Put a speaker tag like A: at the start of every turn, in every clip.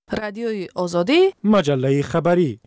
A: رادیوی آزادی،
B: مجله خبری.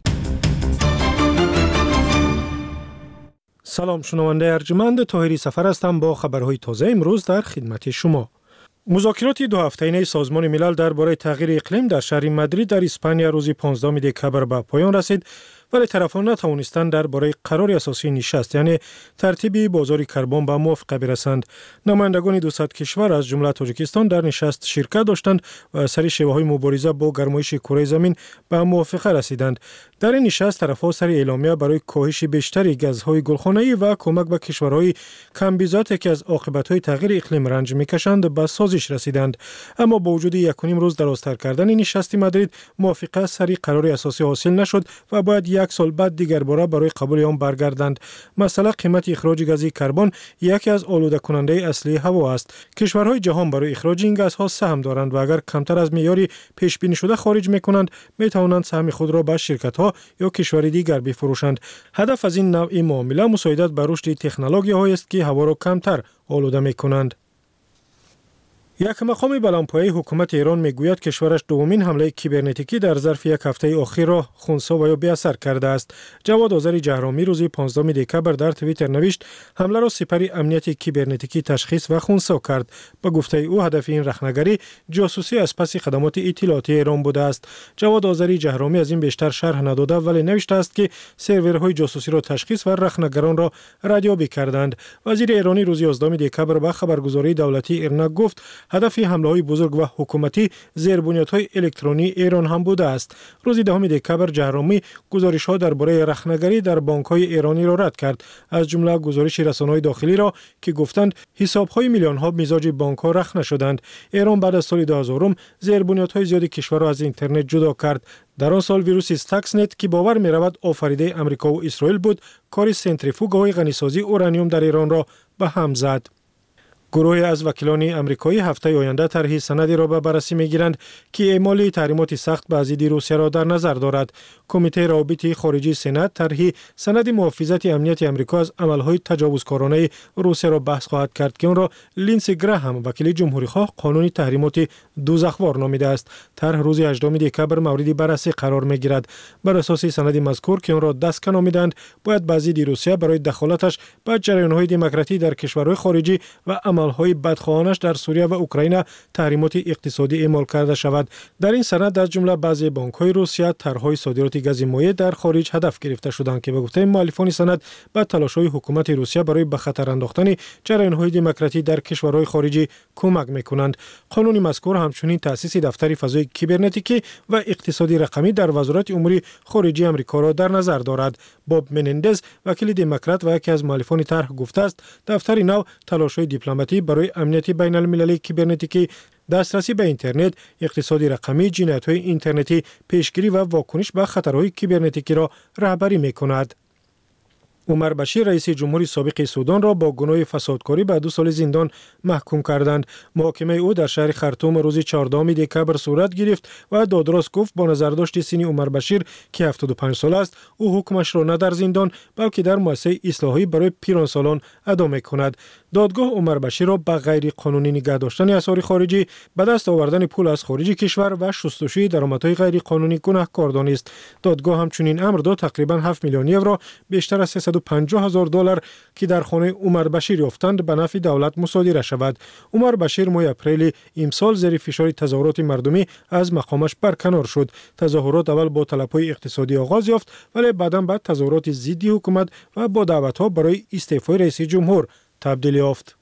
B: سلام شنونده ارجمند، طاهری سفر هستم با خبرهای تازه امروز در خدمت شما. مذاکرات دو هفته‌ای سازمان ملل درباره تغییر اقلیم در شهر مادرید در اسپانیا روز 15 دکبر به پایان رسید، ولی طرفان نتوانستند درباره قرار اساسی نشست یعنی ترتیب بازار کربن به موافقه برسند. نمایندگان 200 کشور از جمله تاجیکستان در نشست شرکت داشتند و سر شیوه‌های مبارزه با گرمایش کره زمین به موافقه رسیدند. در این نشست طرف‌ها سر اعلامیه برای کاهش بیشتری گازهای گلخانه‌ای و کمک به کشورهای کم بیزات که از عاقبت‌های تغییر اقلیم رنج می‌کشند به سازش رسیدند. اما با وجود 1.5 روز درازتر کردن نشست مادرید، موافقه سری قرار اساسی حاصل نشد و باید 1 سال بعد دیگر باره برای قبول آن برگردند. مثلا قیمت اخراج گاز کربن یکی از آلوده کننده اصلی هوا است. کشورهای جهان برای اخراج این گازها سهم دارند و اگر کمتر از معیار پیش بینی شده خارج می‌کنند، می‌توانند سهم خود را به شرکت‌ها یا کشور دیگر بفروشند. هدف از این نوع معامله مساعدت به رشد تکنولوژی‌هایی است که هوا را کمتر آلوده می‌کنند. یک مقام بلندپایه حکومت ایران میگوید کشورش دومین حمله کیبرنتیکی در ظرف یک هفته اخیر را خنثی و یا بی‌اثر کرده است. جواد آذری جهرامی روز 15 دکبر در توییتر نوشت حمله را سپر امنیت کیبرنتیکی تشخیص و خنثی کرد. با گفته او هدف این رخنه‌گری جاسوسی از پس خدمات اطلاعاتی ایران بوده است. جواد آذری جهرامی از این بیشتر شرح نداده ولی نوشته است که سرورهای جاسوسی را تشخیص و رخنه‌گران را ردیابی کردند. وزیر ایرانی روز 11 دکبر به خبرگزاری دولتی ایرنا گفت هدف حمله‌های بزرگ و حکومتی زیربنیادهای الکترونی ایران هم بوده است. روز 10 دکبر جهرامی گزارش‌ها درباره رخنه‌گری در بانک‌های ایرانی را رد کرد، از جمله گزارش رسانه‌های داخلی را که گفتند حساب‌های میلیون‌ها مزاج بانک‌ها رخنه شدند. ایران بعد از سال 2000 زیربنیادهای زیادی کشور را از اینترنت جدا کرد. در آن سال ویروس استاکسنت که باور می‌رود آفریده آمریکا و اسرائیل بود، کار سنتریفوگ‌های غنیسازی اورانیوم در ایران را به هم زد. گروهی از وکیلان آمریکایی هفته آینده طرح سندی را به بررسی می‌گیرند که اعمال تحریمات سخت به ضد روسیه را در نظر دارد. کمیته روابط خارجی سنا طرح سند محافظت امنیت آمریکا از عمل‌های تجاوزکارانه روسیه را بحث خواهد کرد که آن را لینسی گراهام وکیل جمهوری‌خواه قانون تحریمات دوزخوار نامیده است. طرح روز 18 دکبر مورد بررسی قرار می‌گیرد. بر اساس سند مذکور که آن را دستکن نامیدند، باید به ضد روسیه برای دخالتش به جریان‌های دموکراتی در کشورهای خارجی و عمل‌های بدخواهانش در سوریه و اوکراین تحریمات اقتصادی اعمال کرده شود. در این سند از جمله بعضی بانک‌های روسیه طرح‌های صادرات گاز مایع در خارج هدف گرفته شدند که به گفته مؤلفان سند به تلاش‌های حکومت روسیه برای به خطر انداختن جریان‌های دموکراتی در کشورهای خارجی کمک می‌کنند. قانون مذکور همچنین تأسیس دفتر فضای کیبرنتیکی و اقتصادی رقمی در وزارت امور خارجه آمریکا را در نظر دارد. باب منندز وکیل دموکرات و یکی از مؤلفان طرح گفته است دفتر نو تلاش‌های دیپلماتی برای امنیت بین المللی کیبرنتیکی، دسترسی به اینترنت، اقتصادی رقمی، جنایت‌های اینترنتی، پیشگیری و واکنش به خطرهای کیبرنتیکی را رهبری می‌کند. عمر بشیر رئیس جمهوری سابق سودان را با گناه فسادکاری به 2 سال زندان محکوم کردند. محاکمه او در شهر خرطوم روز 14 دکبر صورت گرفت و دادرس گفت با نظرداشت سن عمر بشیر که 75 سال است، او حکمش را نه در زندان بلکه در مؤسسه اصلاحی برای پیرانسالان ادا می‌کند. دادگاه عمر بشیر را به غیر قانونی نگاه داشتن اسرار خارجی، به دست آوردن پول از خارج کشور و شستشوی درآمدهای غیر قانونی گناهکار دانست. دادگاه همچنین امر داد تقریباً 7 میلیون یورو بیشتر از $350,000 که در خانه عمر بشیر یافتند به نفع دولت مصادره شود. عمر بشیر ماه اپریل امسال زیر فشار تظاهرات مردمی از مقامش برکنار شد. تظاهرات اول با طلب‌های اقتصادی آغاز یافت ولی بعداً به تظاهرات ضد حکومت و با دعوت‌ها برای استعفای رئیس جمهور تبدیل یافت.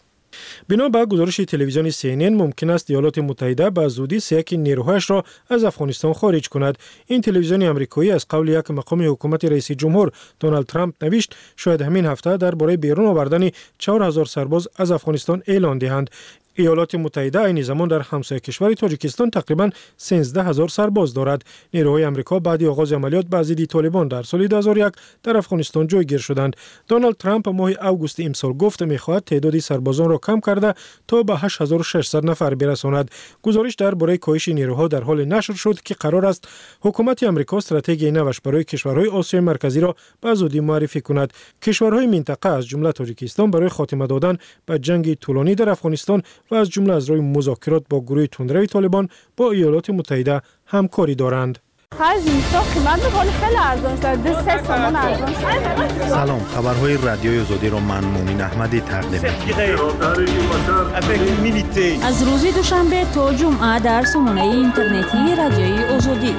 B: بنا به گزارش تلویزیون CNN ممکن است ایالات متحده به زودی سیاق نیروهایش را از افغانستان خارج کند. این تلویزیون آمریکایی از قول یک مقام حکومت رئیس جمهور دونالد ترامپ نوشت شاید همین هفته درباره بیرون آوردن 4000 سرباز از افغانستان اعلان دهند. ایالات متحده این زمان در همسایه کشور تاجیکستان تقریباً 13000 سرباز دارد. نیروهای آمریکا بعد از آغاز عملیات به ضد طالبان در سال 2001 در افغانستان جایگیر شدند. دونالد ترامپ ماه اوگوست امسال گفت می‌خواهد تعداد سربازان را کم کرده تا به 8600 نفر برساند. گزارش درباره کاهش نیروها در حال نشر شد که قرار است حکومت آمریکا استراتژی نوش برای کشورهای آسیای مرکزی را به زودی معرفی کند. کشورهای منطقه از جمله تاجیکستان برای خاتمه دادن به جنگ طولانی در افغانستان و از جمله از روی مذاکرات با گروه تندروی طالبان با ایالات متحده همکاری دارند.
A: سلام، خبرهای رادیوی آزادی را من مومن احمدی تقدیم می‌کنم.
C: از روز دوشنبه تا جمعه در سامانه اینترنتی رادیوی آزادی.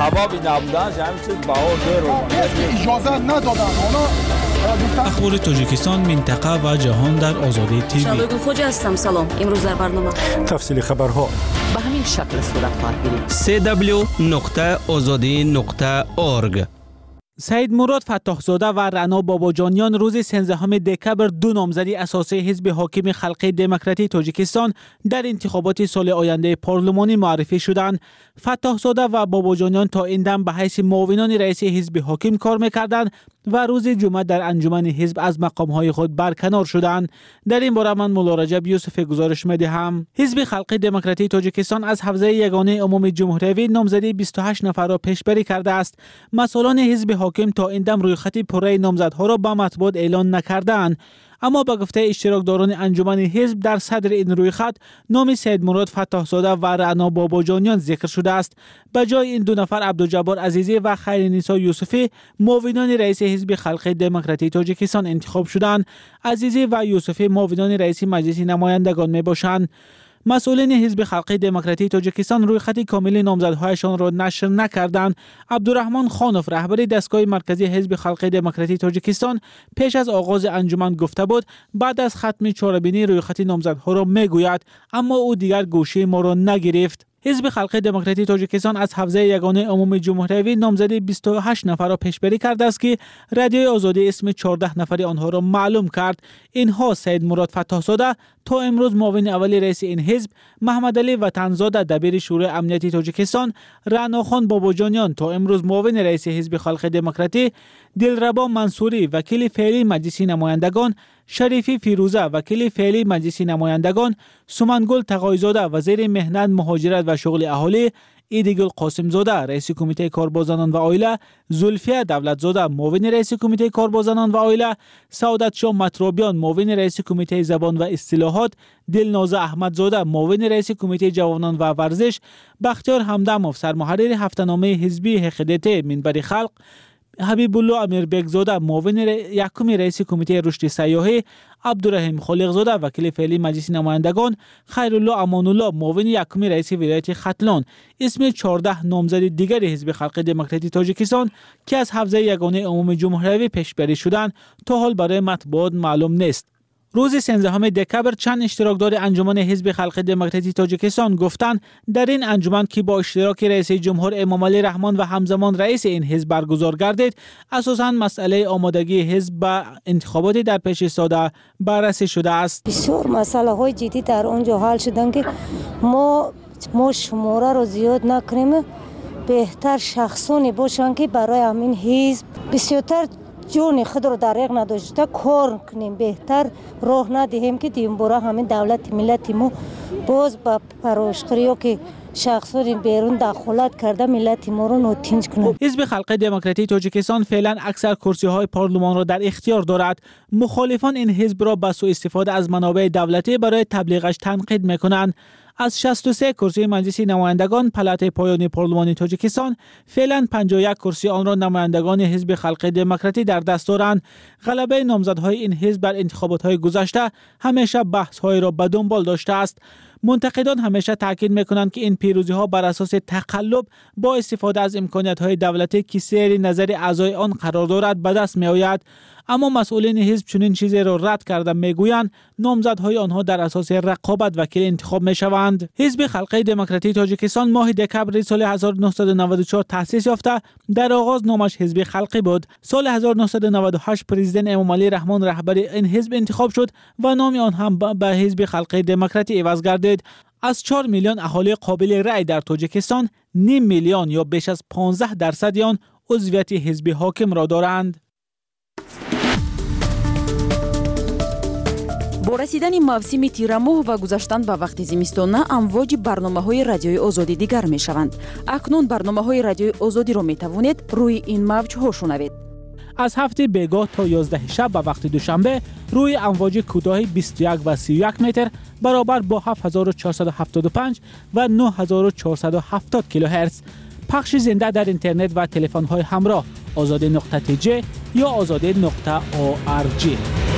D: اخبار تاجیکستان، منطقه و جهان در آزادی تیوی.
C: شبگون خوج هستم. سلام. امروز در برنامه
B: تفصیل خبرها
C: به همین شکل صورت خواهد گرفت.
E: www.azadi.org.
F: سید مراد فتاحزاده و رعنا باباجانیان روز 13 دکبر دو نامزدی اساسی حزب حاکم خلق دموکراتی تاجیکستان در انتخابات سال آینده پارلمانی معرفی شدند. فتاحزاده و باباجانیان تا این دم به حیث معاونان رئیس حزب حاکم کار می‌کردند و روز جمعه در انجمن حزب از مقام‌های خود برکنار شدند. در این باره من مولا رجب یوسف گزارش می‌دهم. حزب خلق دموکراتی تاجیکستان از حوزه یگانه عمومی جمهوری نامزدی 28 نفر را پیشبری کرده است. مسئولان حزب حاکم تا این دم رویخط پره نامزدها را به مطبوعات اعلان نکردند. اما با گفته اشتراکداران انجمن حزب در صدر این رویخط نام سید مراد فتاحزاده و رعنا باباجانیان ذکر شده است. به جای این دو نفر عبدالجبار عزیزی و خیرنسا یوسفی معاونان رئیس حزب خلق دموکراتی تاجیکستان انتخاب شدند. عزیزی و یوسفی معاونان رئیس مجلس نمایندگان میباشند. مسئولین حزب خلق دموکراتی تاجیکستان روی خط کامل نامزدهایشان را نشر نکردند. عبدالرحمن خانوف رهبر دستگاه مرکزی حزب خلق دموکراتی تاجیکستان پیش از آغاز انجمن گفته بود بعد از ختم چهاربینی روی خط نامزدها را میگوید، اما او دیگر گوشه ما را نگرفت. حزب خلق دموکراتی تاجیکستان از حوزه یگانه عمومی جمهوری نامزدی 28 نفر را پیشبری کرده است که رادیوی آزادی اسم 14 نفر آنها را معلوم کرد. اینها سید مراد فتاحزاده تا امروز معاون اول رئیس این حزب، محمد علی وطنزاده دبیر شورای امنیتی تاجیکستان، رعنا خان باباجانیان تا امروز معاون رئیس حزب خلق دموکراتی، دلربا منصوری وکیل فعلی مجلس نمایندگان، شریفی فیروزه وکیل فعلی مجلس نمایندگان، سمنگل تقایزاده وزیر مهنت مهاجرت و شغل اهالی، ایدگل قاسم زاده رئیس کمیته کاربار زنان و عائله، زلفیه دولت زاده معاون رئیس کمیته کاربار زنان و عائله، سعادت شاه مطرابیان معاون رئیس کمیته زبان و اصطلاحات، دلنازه احمد زاده معاون رئیس کمیته جوانان و ورزش، بختیار همدموف سرمحرر هفته‌نامه حزبی حقیقت منبر خلق، حبیب الله امیربک زاده معاون یکم رئیس کمیته رشد سیاحی، عبدالرحیم خالق زاده وکیل فعلی مجلس نمایندگان، خیرالله امان الله معاون یکم رئیس ولایت ختلان اسم 14 نامزد دیگر حزب خلق دموکراتی تاجیکستان که از حوزه یگانه عمومی جمهوری پیشبری شدند تا حال برای مطبوعات معلوم نیست. روز 13 دکبر چند اشتراکدار انجمن حزب خلق دموکراتی تاجیکستان گفتند در این انجمن که با اشتراک رئیس جمهور امام علی رحمان و همزمان رئیس این حزب برگزار گردید، اساساً مسئله آمادگی حزب به انتخابات در پیش ایستاده بررسی شده است.
G: بسیار مسئله های جدی در اونجا حل شدن که ما شماره رو زیاد نکنیم، بهتر شخصانی باشن که برای همین حزب بسیارتر جون خود رو دریغ نداشته کار کنیم، بهتر راه ندهیم که دیم برای همین دولت ملت ما باز با پراشقری که شخصانی بیرون دخالت کرده ملت ما رو ناتنج کنه.
F: حزب خلق دموکراتی تاجیکستان فعلا اکثر کرسی های پارلمان را در اختیار دارد. مخالفان این حزب را به سوء استفاده از منابع دولتی برای تبلیغش تنقید میکنند. از 63 کرسی مجلس نمایندگان پلات پایانی پارلمانی تاجیکستان فعلا 51 کرسی آن را نمایندگان حزب خلق دموکراتی در دست دارند. غلبه نامزدهای این حزب در انتخابات‌های گذشته همیشه بحث‌های را به دنبال داشته است. منتقدان همیشه تاکید می‌کنند که این پیروزی‌ها بر اساس تقلب با استفاده از امکانات‌های دولتی که سیر نظر اعضای آن قرار دارد به دست می‌آید. اما مسئولین حزب چنین چیزی را رد کرده میگویند نامزدهای آنها در اساس رقابت وکیل انتخاب میشوند. حزب خلق دموکراتی تاجیکستان ماه دکبر سال 1994 تأسیس یافته. در آغاز نامش حزب خلقی بود. سال 1998 پرزیدنت امام علی رحمان رهبر این حزب انتخاب شد و نام آن هم به حزب خلق دموکراتی عوض گردید. از 4 میلیون اهالی قابل رأی در تاجیکستان، 0.5 میلیون یا بیش از 15% آن عضویت حزب حاکم را دارند.
C: با رسیدن موسم تیر ماه و گذشتن به وقت زمستانه امواج برنامه‌های رادیوی آزادی دیگر می‌شوند. اکنون برنامه‌های رادیوی آزادی را می‌توانید روی این موج‌ها شنوید.
F: از هفته بیگاه تا 11 شب به وقت دوشنبه روی امواج کوتاه 21 و 31 متر برابر با 7475 و 9470 کیلوهرتز. پخش زنده در اینترنت و تلفن‌های همراه azade.tj یا azade.org.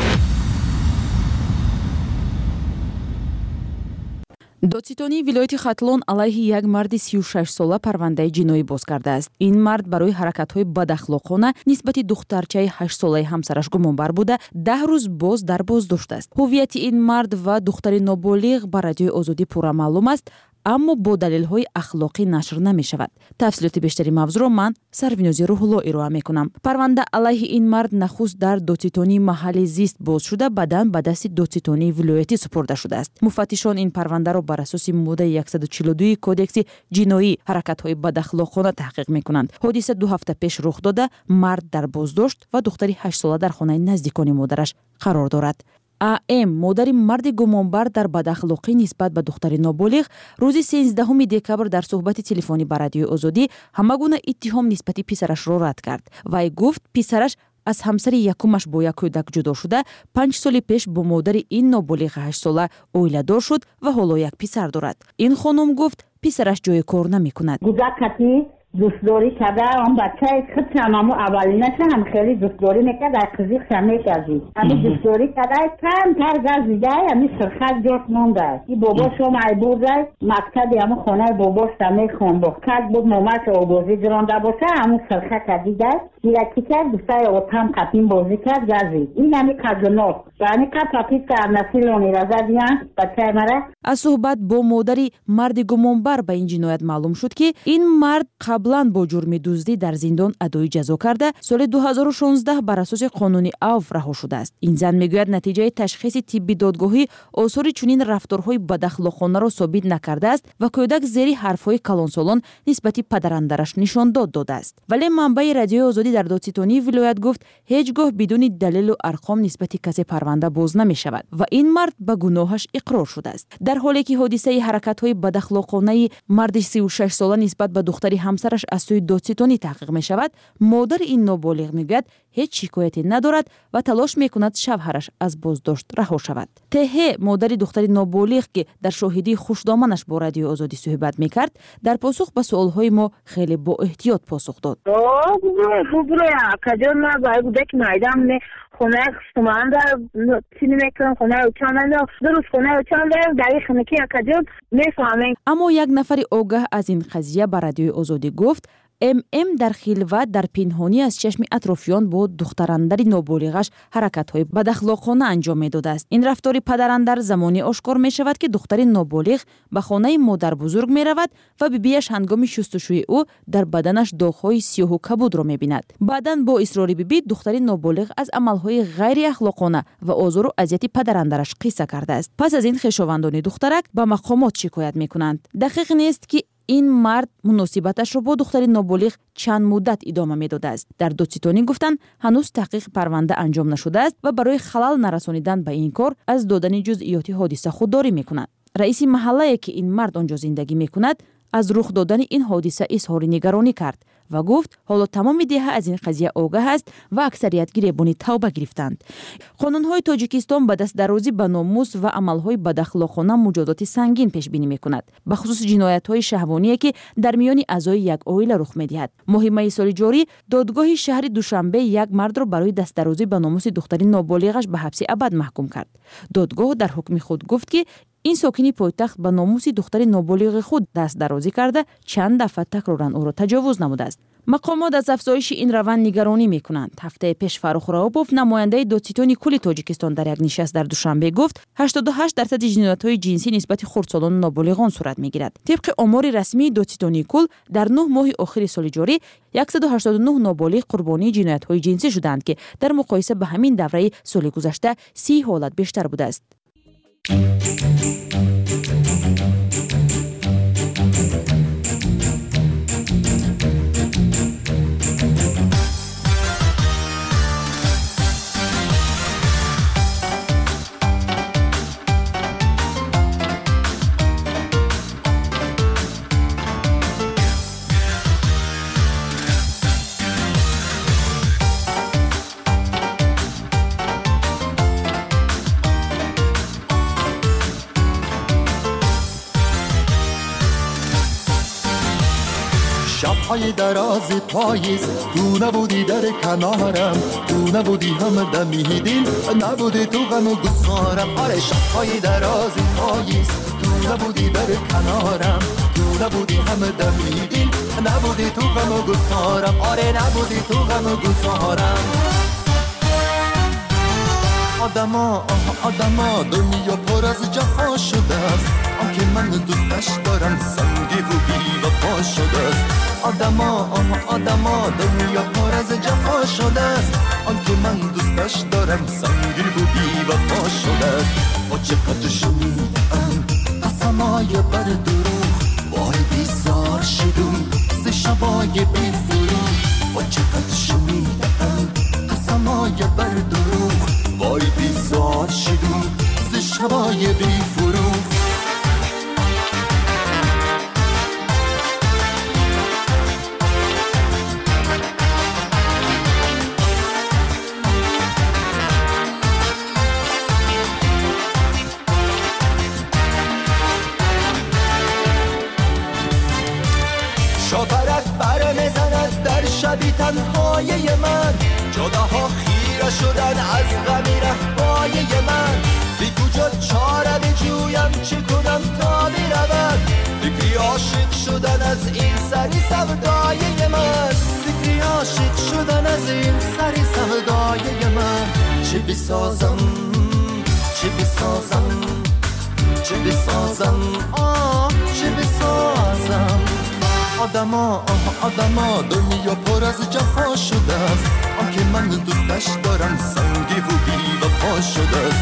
C: додситонии вилояти хатлон алайҳи як марди 36 сола парвандаи ҷиноӣ боз кардааст. Ин мард барои ҳаракатҳои бадахлоқона нисбати духтарчаи 8 солаи ҳамсараш гумонбар буда 10 рӯз боз дар боздошт аст. ҳуввияти ин мард ва духтари ноболиғ ба Радиои Озодӣ пурра маълум аст, аммо бо далелҳои ахлоқӣ нашр намешавад. тафсилоти бештари мавзӯъро ман Сарвинози Рӯҳулло ироа мекунам. парванда алайҳи ин мард нахуст дар додситонии маҳалли зист боз шуда баъдан ба дасти додситонии вилоятӣ супурда шудааст. муфаттишон ин парвандаро бар асоси моддаи 142 кодекси ҷиноӣ ҳаракатҳои бадахлоқона таҳқиқ мекунанд. ҳодиса 2 ҳафта пеш рух дода, мард дар боздошт ва духтари 8 сола дар хонаи наздикони модараш қарор дорад. АМ модари марди гумонбар дар бадахлоқӣ нисбат ба духтари ноболиғ рӯзи 13 декабр дар суҳбати телефонӣ ба Радиои Озодӣ ҳама гуна иттиҳом нисбати писарашро рад кард. Вай гуфт писараш аз ҳамсари якумаш бо як кӯдак ҷудо шуда 5 соли пеш бо модари ин ноболиғ 8 сола оиладор шуд ва ҳоло як писар дорад. Ин хонум гуфт писараш ҷои кор намекунад.
E: دوستداری کرده اون بچه خود هممو اولینش هم خیلی دوستداری میکرد از قضیق شمیه کردی همین دوستداری کرده کم تر گز دیگه همین سرخط جاست مونده این باباش هم ای بوده مکتبی همون خونه باباش شمیه خونده کد بود مامش آبازی جرانده باشه همون سرخط کردیده دیرکی کرد دوستای اوتم قطیم بازی کرد گزی این همین کجنات یعنی که پاکیز که نسیلونی رزا دیان بچه مره. از
C: صحبت با مادری مرد گمانبر به این جنایت معلوم شد که این مرد قبلان با جرم دزدی در زندان ادای جزا کرده سال 2016 بر اساس قانون عفو رها شده است. این زن میگوید نتیجه تشخیص طبی دادگاهی آثار چنین رفتارهای بداخلاقانه را ثابت نکرده است و کودک زیر حرفهای کلانسالان نسبت پدراندرش نشان داده است. ولی منبع رادیوی آزادی در دادستانی ولایت گفت هیچگاه بدون دلیل و ارقام نسبت کسی پرونده باز نمی شود و این مرد به گناهش اقرار شده است. در حالی که حادثه حرکت‌های بداخلاقانه مرد 36 ساله نسبت به دختری همسرش از سوی دادستانی تحقیق می شود، مادر این نابالغ میگوید هیچ شکایتی ندارد و تلاش میکند شوهرش از بازداشت رها شود. ته مادر دختر نابالغ که در شاهدی خوشدامنش با رادیوی آزادی صحبت میکرد در پاسخ به سوالهای ما خیلی با احتیاط پاسخ داد.
E: خونه خستمان در چینی میکنم خونه اوچانم درست خونه اوچانم در این خونه که اکجور میفهمم.
C: اما یک نفر آگاه از این قضیه به رادیوی آزادی گفت ام در خلوت در پنهانی از چشم اطرافیان با دختراندر نابالغش حرکت‌های بداخلاقانه انجام می‌داده است. این رفتار پدراندر زمانی آشکار می‌شود که دختر نابالغ به خانه مادر بزرگ می‌رود و بیبیش هنگام شستشوی او در بدنش داغ‌های سیاه و کبود را می‌بیند. بعداً با اصرار بیبی دختر نابالغ از عمل‌های غیر اخلاقانه و آزار و اذیت پدراندرش قصه کرده است. پس از این خویشاوندان دخترک به مقامات شکایت می‌کنند. دقیق نیست که این مرد مناسبتش رو با دختر نابالغ چند مدت ادامه میداده است. در دادستانی گفتند هنوز تحقیق پرونده انجام نشده است و برای خلل نرسانیدن به این کار از دادن جزئیات حادثه خودداری میکند. رئیس محله که این مرد آنجا زندگی میکند از رخ دادن این حادثه اظهار نگرانی کرد و گفت حالا تمام دهه از این قضیه آگاه است و اکثریت گریبانی توبه گرفتند. قانون‌های تاجیکستان به دست درازی به ناموس و عمل‌های بداخلاقانه مجازات سنگین پیش بینی می‌کند، به خصوص جنایت‌های شهوانی که در میان اعضای یک عائله رخ می‌دهد. ماه می سال جاری دادگاه شهر دوشنبه یک مرد را برای دست درازی به ناموس دختری نابالغش به حبس ابد محکوم کرد. دادگاه در حکم خود گفت که این ساکنی پایتخت به ناموس دختر نابالغ خود دست درازی کرده چند دفعه تکراراً او را تجاوز نموده است. مقامات از افزایش این روند نگرانی میکنند. هفته پیش فروخ راوبوف نماینده دادستانی کل تاجیکستان در یک نشست در دوشنبه گفت 88% جنایت‌های جنسی نسبت خردسالان و نابالغان صورت میگیرد. طبق آمار رسمی دادستانی کل در 9 ماه آخر سال جاری 189 نابالغ قربانی جنایت‌های جنسی شدند که در مقایسه به همین دوره سال گذشته 30 حالت بیشتر بوده است.
H: شب‌های دراز پاییز تو نبودی در کنارم، تو نبودی هم دمی دل، نبودی تو غم و گسارم. آره شب‌های دراز پاییز تو نبودی در کنارم، تو نبودی هم دمی دل، نبودی تو غم و گسارم. آره نبودی تو غم و گسارم. آدما دنیا پر از جفا شده است، آنکه من دوستش دارم سنگی و بی وفا شده است. آدما دنیا پر از جفا شده است، آنکه من دوستش دارم سنگی و بی وفا شده است. با چقدر شنیدم قسمای بر دروغ، وای بیزار شدم ز شبای بی فروغ. با چقدر شنیدم قسمای بر دروغ، وای بیزار شدم ز شبای بی فروغ. شاپرک بر میزند در شبی تنهای من، جداها خیره شدن از غمی رهبای من. زی کجا چاره بجویم چه کنم تا برود، فکری عاشق شدن از این سری سودای من. فکری عاشق شدن از این سری سودای من. چه بسازم چه بسازم چه بسازم چه بسازم. آدما دنیا پر از جفا شده است، آنکه من دوستش دارم سنگی و بی وفا شده است.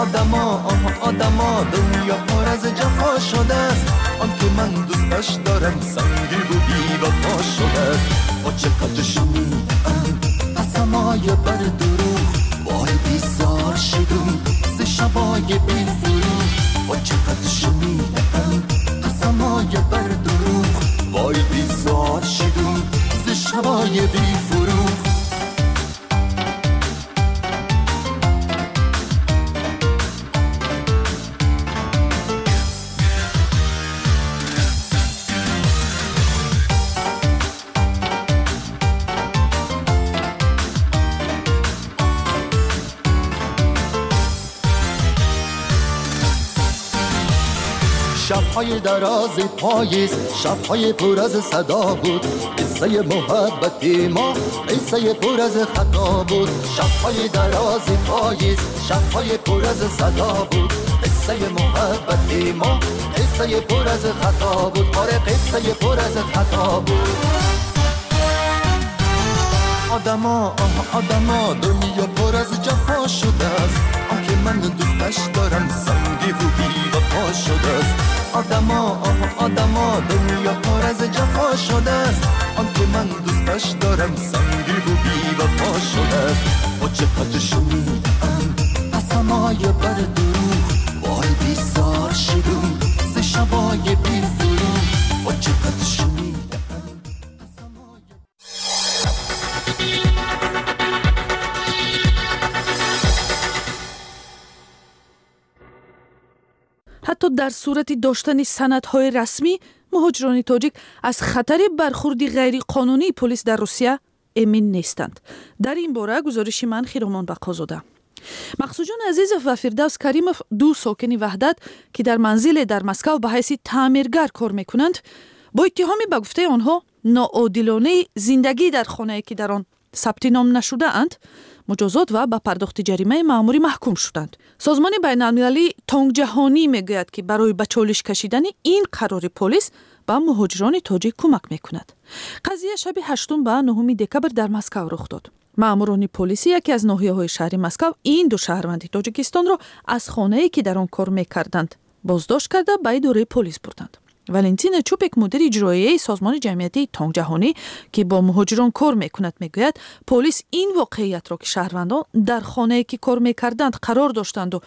H: آدما دنیا پر از جفا شده است، آنکه من دوستش دارم سنگی و بی وفا شده است. با چقدر شنیدم قسمای بر دروغ، وای بیزار شدم ز شبای بی فروغ. با چقدر شنیدم قسمای بر دروغ، وای بیزار شدم ز شبای بی فروغ. شب‌های دراز پاییز، شب‌های پر از صدا بود، قصه محبت ما قصه پر از خطا بود. شب‌های دراز پاییز، شب‌های پر از صدا بود، قصه محبت ما قصه پر از خطا بود. آره قصه پر از خطا بود. آدما دنیا پر از جفا شده است، آنکه من دوستش دارم سنگی و بی وفا شده است. آدما دنیا پر از جفا شده است، آنکه من دوستش دارم سنگی و بی وفا شده است. با چقدر شنیدم قسمای بر دروغ، وای بیزار شدم ز شبای بی فروغ. با چقدر شنیدم
I: حتی در صورت داشتن سندهای رسمی، مهاجران تاجیک از خطر برخورد غیر قانونی پلیس در روسیه امین نیستند. در این باره گزارش من خیرامان بقازاده. مقصود جان عزیز و فردوس کریموف، دو ساکن وحدت که در منزل در مسکو به حیث تعمیرگر کار میکنند، با اتهام به گفته آنها ناعادلانه زندگی در خانه‌ای که در آن ثبت نام نشده اند، مجازات و به پرداخت جریمه مأموری محکوم شدند. سازمان بین‌المللی تانک جهانی میگوید که برای به چالش کشیدن این قرار پلیس به مهاجران تاجیک کمک میکند. قضیه شب 8 و 9 دکبر در مسکو رخ داد. مأموران پلیسی یکی از ناحیه‌های شهر مسکو این دو شهروند تاجیکستان را از خانه‌ای که در آن کار میکردند بازداشت کرده به اداره پلیس بردند. والنتین چوپک، مدیر اجرایی سازمان جمعیتی تانک جهانی که با مهاجران کار میکند، میگوید پلیس این واقعیت را که شهروندان در خانه‌ای که کار میکردند قرار داشتند و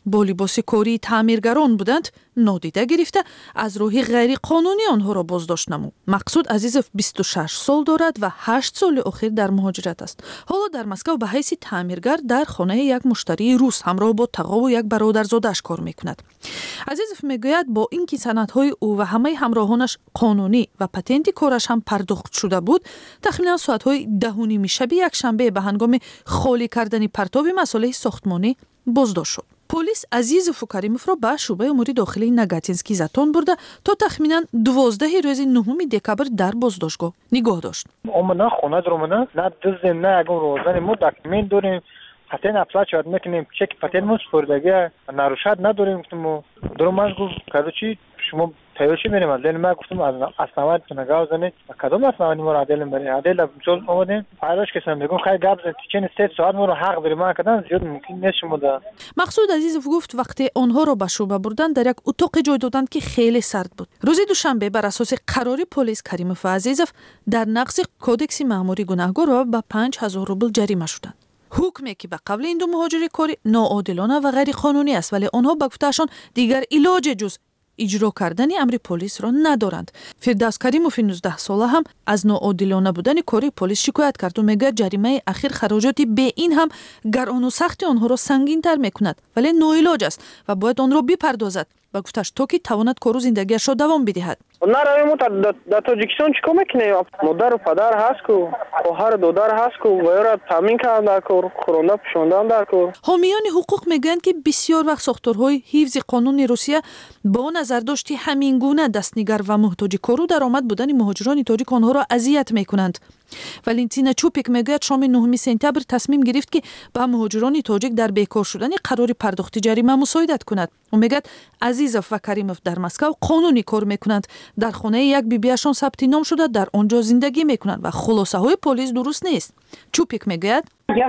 I: با لباس کاری تعمیرگران بودند نادیده گرفته از راه غیر قانونی آنها را بازداشت نمود. مقصود عزیزов 26 سال دارد و 8 سال اخیر در مهاجرت است. حالا در مسکو به حیث تعمیرگر در خانه یک مشتری روس همراه با تقا و یک برادرزادش کار میکند. عزیزов میگوید با اینکه سندهای او و همه همراهانش قانونی و پتنت کارش هم پرداخت شده بود، تخمینا ساعت‌های 10:30 شب یک شنبه به هنگام خالی کردن پرتاب مصالح ساختمانی بازداشت شد. پلیس عزیزов و کریموف را به شعبه امور داخلی نگاتینسکی زتان برده تا تخمینا 12 روز 9 دکبر در بازداشتگاه نگاه داشت.
J: اومدن خونه درمونه نه دزدیم نه اگه روزانه ما دکمنت داریم پتن اپلای شد میکنیم چک پتن مون سپردگی نروشد نداریم گفتم درمش گفت کدو چی شما تایوشی میریم از دل ما گفتم از اسناد نگاه زنید کدوم اسناد ما را دل بریم عدل چون اومدیم فایلش که سم میگم خیلی گپ زد چه 3 ساعت ما رو حق بریم ما کردن زیاد ممکن نیست شما ده.
I: مقصود عزیزов گفت وقتی آنها را به شعبه بردن در یک اتاق جای دادند که خیلی سرد بود. روز دوشنبه بر اساس قرار پلیس کریموف و عزیزов در نقض کدکس مأموری گناهکار و به 5000 روبل جریمه شدند. حکمی که به قبل این دو مهاجر کاری ناعادلانه و غیر قانونی است، ولی آنها به گفتهشان دیگر علاج جز اجرا کردن امر پلیس را ندارند. فردوس کریموف 19 ساله هم از ناعادلانه بودن کاری پلیس شکایت کرد و میگه جریمه اخیر خراجات به این هم گران و سخت آنها را سنگین تر میکند، ولی ناعلاج است و باید آن را بپردازد. و گفتش تا که تواند کار و زندگیش را دوام بدهد.
J: نه ما در تاجیکستان چیکار میکنیم؟ مادر و پدر هست کو، خواهر دادر هست کو، ویرا تامین کردن در کار، خورنده پوشاندن در کار.
I: حامیان حقوق میگن که بسیار وقت ساختارهای حفظ قانون روسیه با نظرداشتی همین گونه دستنگر و محتاج کارو درآمد بودن مهاجران تاجیک آنها را اذیت میکنند. والنتینا چوپیک میگوید شام 9 سپتامبر تصمیم گرفت که با مهاجران تاجیک در بیکار شدن قرار پرداخت جریمه مساعدت کند. او میگوید عزیزov و کریموف در مسکو قانونی کار میکنند، در خانه یک بیبیشان ثبت نام شده در آنجا زندگی میکنند و خلاصه های پلیس درست نیست. چوپیک میگوید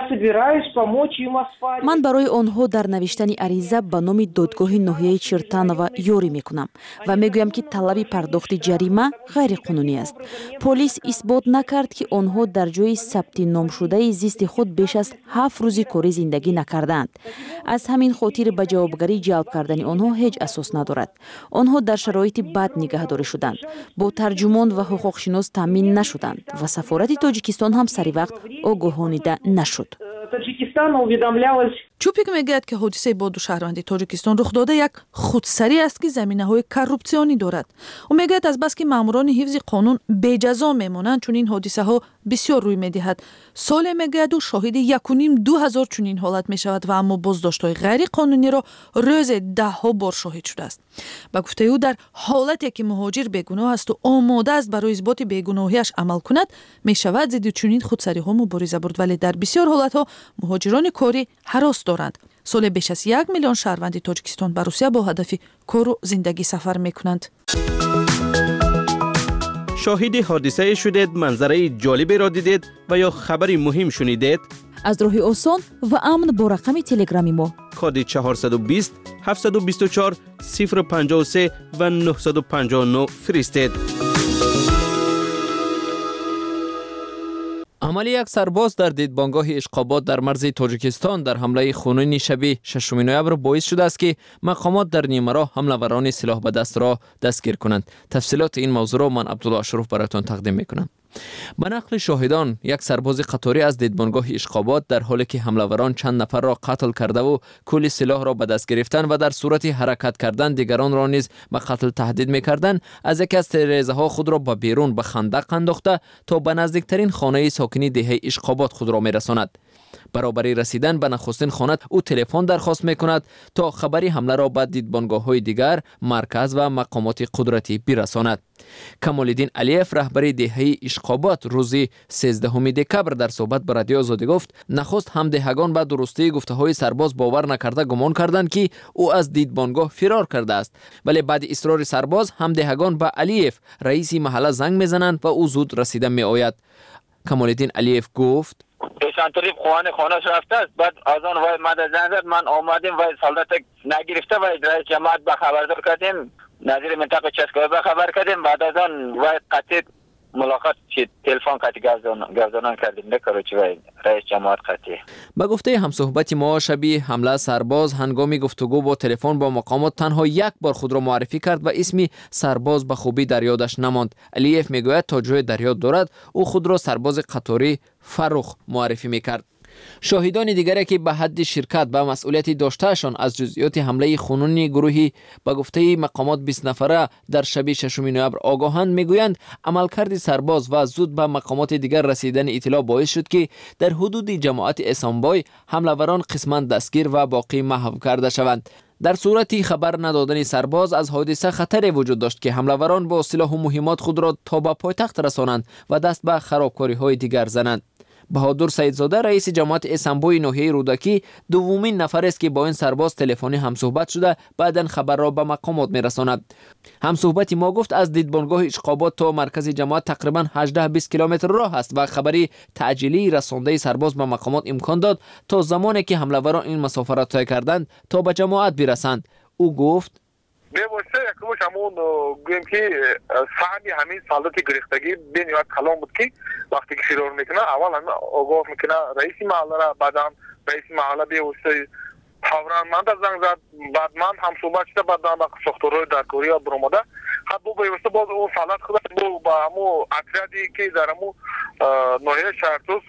C: من برای آنها در نوشتن عریضه به نام دادگاه ناحیه چرتانووا یاری میکنم و میگویم که طلب پرداخت جریمه غیر قانونی است. پلیس اثبات نکرد که آنها در جای ثبت نام شده زیست خود بیش از 7 روز کاری زندگی نکردند. از همین خاطر به جوابگری جلب کردن آنها هیچ اساس ندارد. آنها در شرایط بد نگهداری شدند، با ترجمان و حقوقشناس تامین نشدند و سفارت تاجیکستان هم سری وقت آگاهانیده نشد.
I: چوپیک میگوید که حادثه با دو شهروند تاجیکستان رخ داده یک خودسری است که زمینه‌های کروپسیونی دارد. او میگوید از بس که ماموران حفظ قانون بی جزا میمانند چون این حادثه ها بسیار روی میدهد. سال میگوید او شاهد 1,500 چنین حالت میشود و اما بازداشت‌های غیر قانونی را روز 10 بار شاهد شده است. با گفته او در حالتی که مهاجر بیگناه است و آماده است برای اثبات بیگناهیش عمل کند میشود ضد چنین خودسری ها مبارزه برد، ولی در بسیار حالت ها مهاجران کاری هراس دارند. سال بیش از 1 میلیون شهروند تاجیکستان به روسیه با هدف کار و زندگی سفر میکنند.
K: شاهد حادثه شدید، منظره جالبی را دیدید و یا خبری مهم شنیدید؟
C: از راه آسان و امن با رقم تلگرامی ما
K: کد 420 724 053 و 959 فرستید.
L: عمل یک سرباز در دیدبانگاه اشقابات در مرز تاجیکستان در حمله خونین شب 6 نوامبر باعث شده است که مقامات در نیمه راه حمله‌وران سلاح به دست را دستگیر کنند. تفصیلات این موضوع را من عبدالله اشرف براتون تقدیم میکنم. به نقل شاهدان، یک سرباز قطاری از دیدبانگاه اشقابات در حالی که حمله‌وران چند نفر را قتل کرده و کل سلاح را به دست گرفتن و در صورت حرکت کردن دیگران را نیز به قتل تهدید می‌کردند، از یکی از تیره‌ها خود را به بیرون به خندق انداخته تا به نزدیکترین خانه ساکنی دهه اشقابات خود را می‌رساند. برابری رسیدن به نخستین خانه او تلفن درخواست می‌کند تا خبری حمله را به دیدبانگاه‌های دیگر، مرکز و مقامات قدرتی برساند. کمال‌الدین علیف رهبر دهه اشقابات روز 13 دکبر در صحبت با رادیو آزادی گفت نخست همدهگان به درستی گفته‌های سرباز باور نکرده گمان کردند که او از دیدبانگاه فرار کرده است، ولی بعد اصرار سرباز همدهگان به علیف رئیس محله زنگ می‌زنند و او زود رسیده می‌آید. کمال‌الدین علیف گفت
M: پیشان طریق خانه‌اش رفته است. بعد از آن وای مد زنگ زد، من آمدیم و سالدت نگرفته و رئیس جماعت به خبردار کردیم، نظیر منطقه چسکوی به خبر کردیم. بعد از آن وای قطعی ملاقات چی تلفن قطعی گردانان کردیم نکروچی و رئیس جماعت قطعی.
L: با گفته همصحبت ما شبیه حمله سرباز هنگامی گفتگو با تلفن با مقامات تنها یک بار خود را معرفی کرد و اسمی سرباز به خوبی در یادش نماند. علیف میگوید تا جای در یاد دارد او خود را سرباز قطاری فرخ معرفی میکرد. شاهدان دیگری که به حد شرکت به مسئولیت داشتهشان از جزئیات حمله خونین گروهی به گفته مقامات 20 نفره در شب 6 نوامبر آگاهند میگویند عملکرد سرباز و زود به مقامات دیگر رسیدن اطلاع باعث شد که در حدود جماعت اسامبای حمله‌وران قسما دستگیر و باقی محو کرده شوند. در صورتی خبر ندادن سرباز از حادثه خطری وجود داشت که حمله‌وران با سلاح و مهمات خود را تا به پایتخت رسانند و دست به خرابکاری‌های دیگر زنند. بهادر سیدزاده رئیس جماعت اسامبای ناحیه رودکی دومین نفر است که با این سرباز تلفنی همصحبت شده بعداً خبر را به مقامات میرساند. همصحبت ما گفت از دیدبانگاه اشقابات تا مرکز جماعت تقریباً 18-20 کیلومتر راه است و خبری تعجیلی رسانده سرباز به مقامات امکان داد تا زمانی که حمله‌وران این مسافت را طی کردند تا به جماعت برسند. او گفت
N: بی‌واسطه یکمش همون گویم که صحنی همین سالات گرفتگی بنیاد کلام بود که وقتی که فرار میکنه اول هم آگاه میکنه رئیس محله را بعدا رئیس محله بی‌واسطه فوراً من در زنگ زد بعد من هم صحبت شده بعدا با ساختارهای درکاری ها برآمده حد بو بی‌واسطه باز اون سالات خود بو با همو اتریادی که در همو ناحیه شهرتوس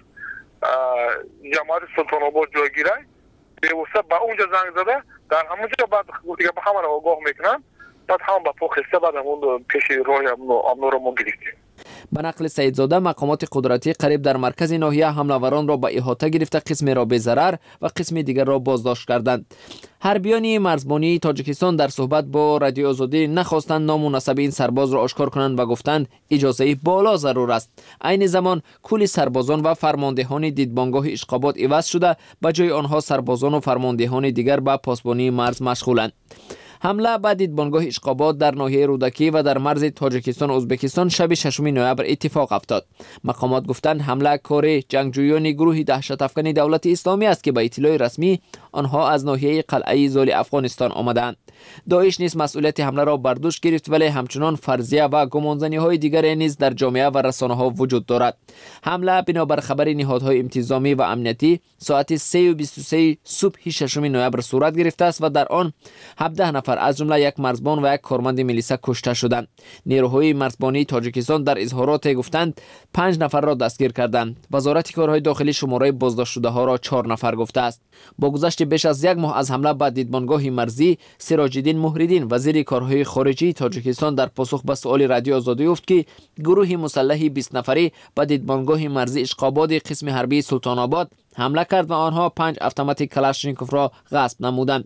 N: جماعت سلطان آباد جایگیره بی‌واسطه با اونجا زنگ زده در همونجا بعد وقتی که به همه را آگاه میکنن بعد هم با پخسته بعد همون پیش راه امنو را ما گرفتیم.
L: به نقل سیدزاده مقامات قدرتی قریب در مرکز ناحیه حمله‌وران را به احاطه گرفته قسم را به ضرر و قسم دیگر را بازداشت کردند. حربیان مرزبانی تاجیکستان در صحبت با رادیو آزادی نخواستند نام و نسب این سرباز را آشکار کنند و گفتند اجازه بالا ضرور است. عین زمان کل سربازان و فرماندهان دیدبانگاه اشقابات عوض شده به جای آنها سربازان و فرماندهان دیگر به پاسبانی مرز مشغولند. حمله به دیدبانگاه اشقابات در ناحیه رودکی و در مرز تاجیکستان و ازبکستان شب 6 نوامبر اتفاق افتاد. مقامات گفتند حمله کار جنگجویان گروه دهشت افکن دولت اسلامی است که به اطلاع رسمی آنها از ناحیه قلعه زال افغانستان آمدند. داعش نیز مسئولیت حمله را بر دوش گرفت ولی همچنان فرضیه و گمانزنی‌های دیگر نیز در جامعه و رسانه‌ها وجود دارد. حمله بنابر خبر نهادهای انتظامی و امنیتی ساعت 3:23 صبح 6 نوامبر صورت گرفته است و در آن 17 نفر از جمله یک مرزبان و یک کارمند میلیسا کشته شدند. نیروهای مرزبانی تاجیکستان در اظهارات گفتند 5 نفر را دستگیر کردند. وزارت کارهای داخلی شماره بازداشت شده ها را 4 نفر گفته است. با گذشت بیش از یک ماه از حمله به دیدبانگاه مرزی سراج‌الدین مهریدین وزیر کارهای خارجی تاجیکستان در پاسخ به سوال رادیو آزادی گفت که گروه مسلح 20 نفری به دیدبانگاه مرزی اشقاباد قسم حربی سلطان آباد حمله کرد و آنها 5 اتومات کلاشنیکوف را غصب نمودند.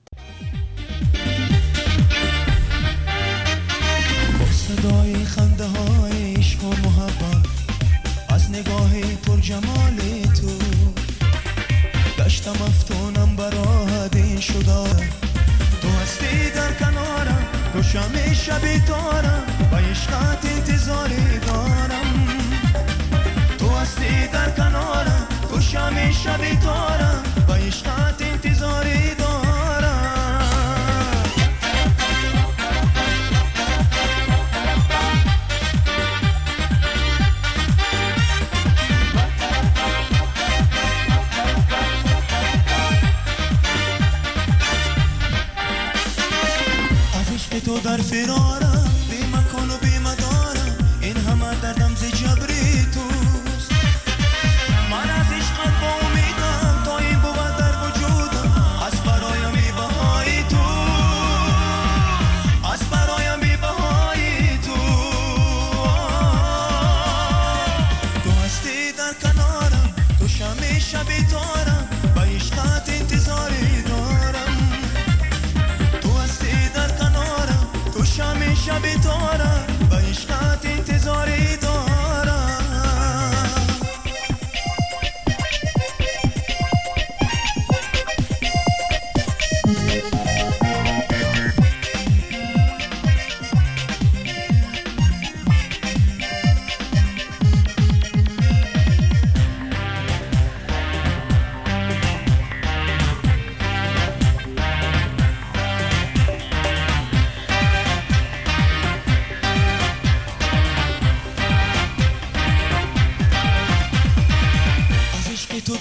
O: صدای خنده های عشق و محبت از نگاه پر جمال تو داشتم افتونم برات شده تو هستی در کنارم تو شمع شب تارم و عشقت انتظاری دارم تو هستی در کنارم تو شمع شب تارم و عشقت انتظاری دارم تو در فرارم بی مکان و بی مدارم این همه دردم ز جبری توست من از عشقت با امیدم تا این بود در وجودم از برایم بی بهای تو از برایم بی بهای تو تو هستی در کنارم تو شمع شب تارم با عشقت انتظاری دارم تو هستی در کنارم تو شمع شب تارم و عشقت انتظاری دارم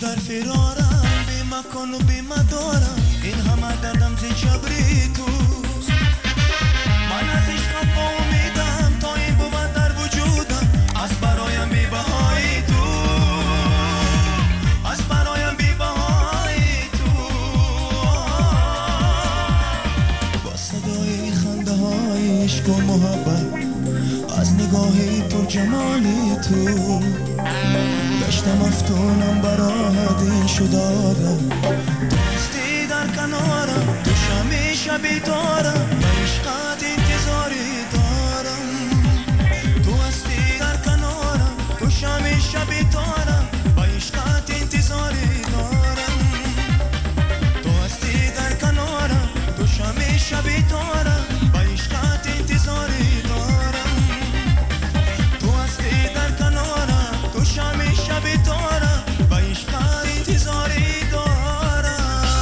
O: در فرارم، بی مکان و بی مدارم، این همه دردم زی جبری توست. من از عشقم با امیدم تا این بود در وجودم، از برایم بی بهای تو، از برایم بی بهای تو. با صدای خنده های عشق و محبت، از نگاهی تو جمالی تو، داشتم افتونم برات این شد آدم. دوستی در کنارم، تو شمی شبی دارم، به عشقت انتظاری دارم. تو هستی در کنارم، تو شمی شبی دارم، به عشقت انتظاری دارم. تو هستی در کنارم، تو شمی شبی دارم، به عشقت انتظاری دارم. تو هستی در کنارم، تو شمی شبی دارم، به عشقت انتظاری دارم.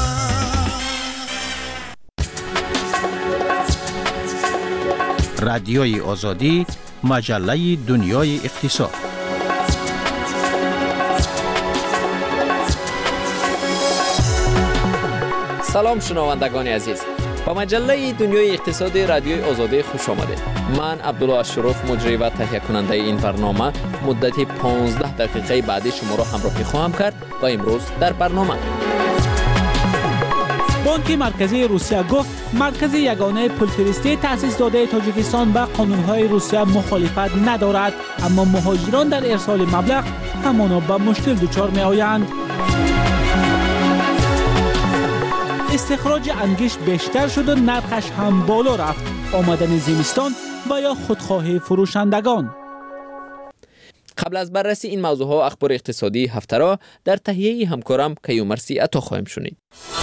A: رادیوی آزادی، مجله دنیای اقتصاد.
L: سلام شنوندگان عزیز، با مجله دنیای اقتصاد رادیوی آزادی خوش آمده. من عبدالله اشرف مجری و تهیه کننده این برنامه مدت 15 دقیقه بعدی شما را همراهی خواهم کرد و امروز در برنامه
F: بانک مرکزی روسیه گفت مرکز یگانه پولفرستی تأسیس داده تاجیکستان به قانون‌های روسیه مخالفت ندارد، اما مهاجران در ارسال مبلغ همانا به مشکل دچار می‌آیند. استخراج انگشت بیشتر شد و نرخش هم بالا رفت. آمدن زمستان و یا خودخواهی فروشندگان.
L: قبل از بررسی این موضوعها و اخبار اقتصادی هفته را در تهیه همکارم کیومرثی عطا خواهیم شنید.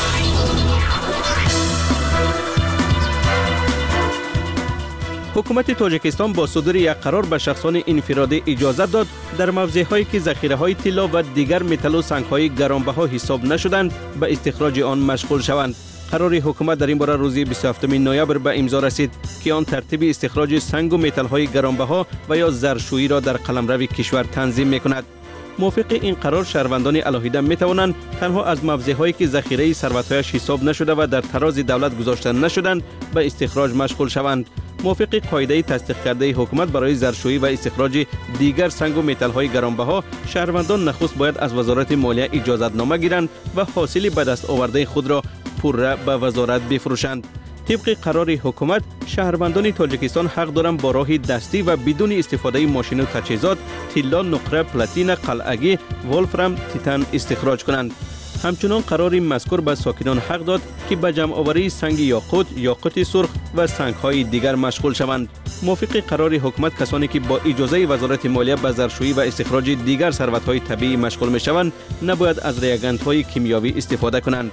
K: حکومت تاجیکستان با صدور یک قرار به شخصان انفرادی اجازه داد در موضع‌هایی که ذخیره‌های طلا و دیگر متل و سنگ‌های گرانبها حساب نشدند به استخراج آن مشغول شوند. قرار حکومت در این باره روز 27 نوامبر به امضا رسید که آن ترتیب استخراج سنگ و متل‌های گرانبها و یا زرشویی را در قلمرو کشور تنظیم می‌کند. موافق این قرار شهروندان علاهیده می‌توانند تنها از موضع‌هایی که ذخیره ثروت‌هایش حساب نشده و در تراز دولت گذاشته نشدند به استخراج مشغول شوند. موافق قاعده تصدیق کرده حکومت برای زرشویی و استخراج دیگر سنگ و متل‌های گرانبها، شهروندان نخست باید از وزارت مالیه اجازتنامه گیرند و حاصل به دست آورده خود را پوره به وزارت بفروشند. طبق قرار حکومت، شهروندان تاجیکستان حق دارند با راه دستی و بدون استفاده ماشین و تجهیزات طلا، نقره، پلاتین، قلعگی، ولفرام، تیتان استخراج کنند. همچنان قرار مذکور به ساکنان حق داد که به جمع آوری سنگ یاقوت سرخ و سنگ‌های دیگر مشغول شوند. موافق قرار حکومت کسانی که با اجازه وزارت مالیه به زرشویی و استخراج دیگر ثروت‌های طبیعی مشغول می‌شوند، نباید از ریاگنت‌های کیمیاوی استفاده کنند.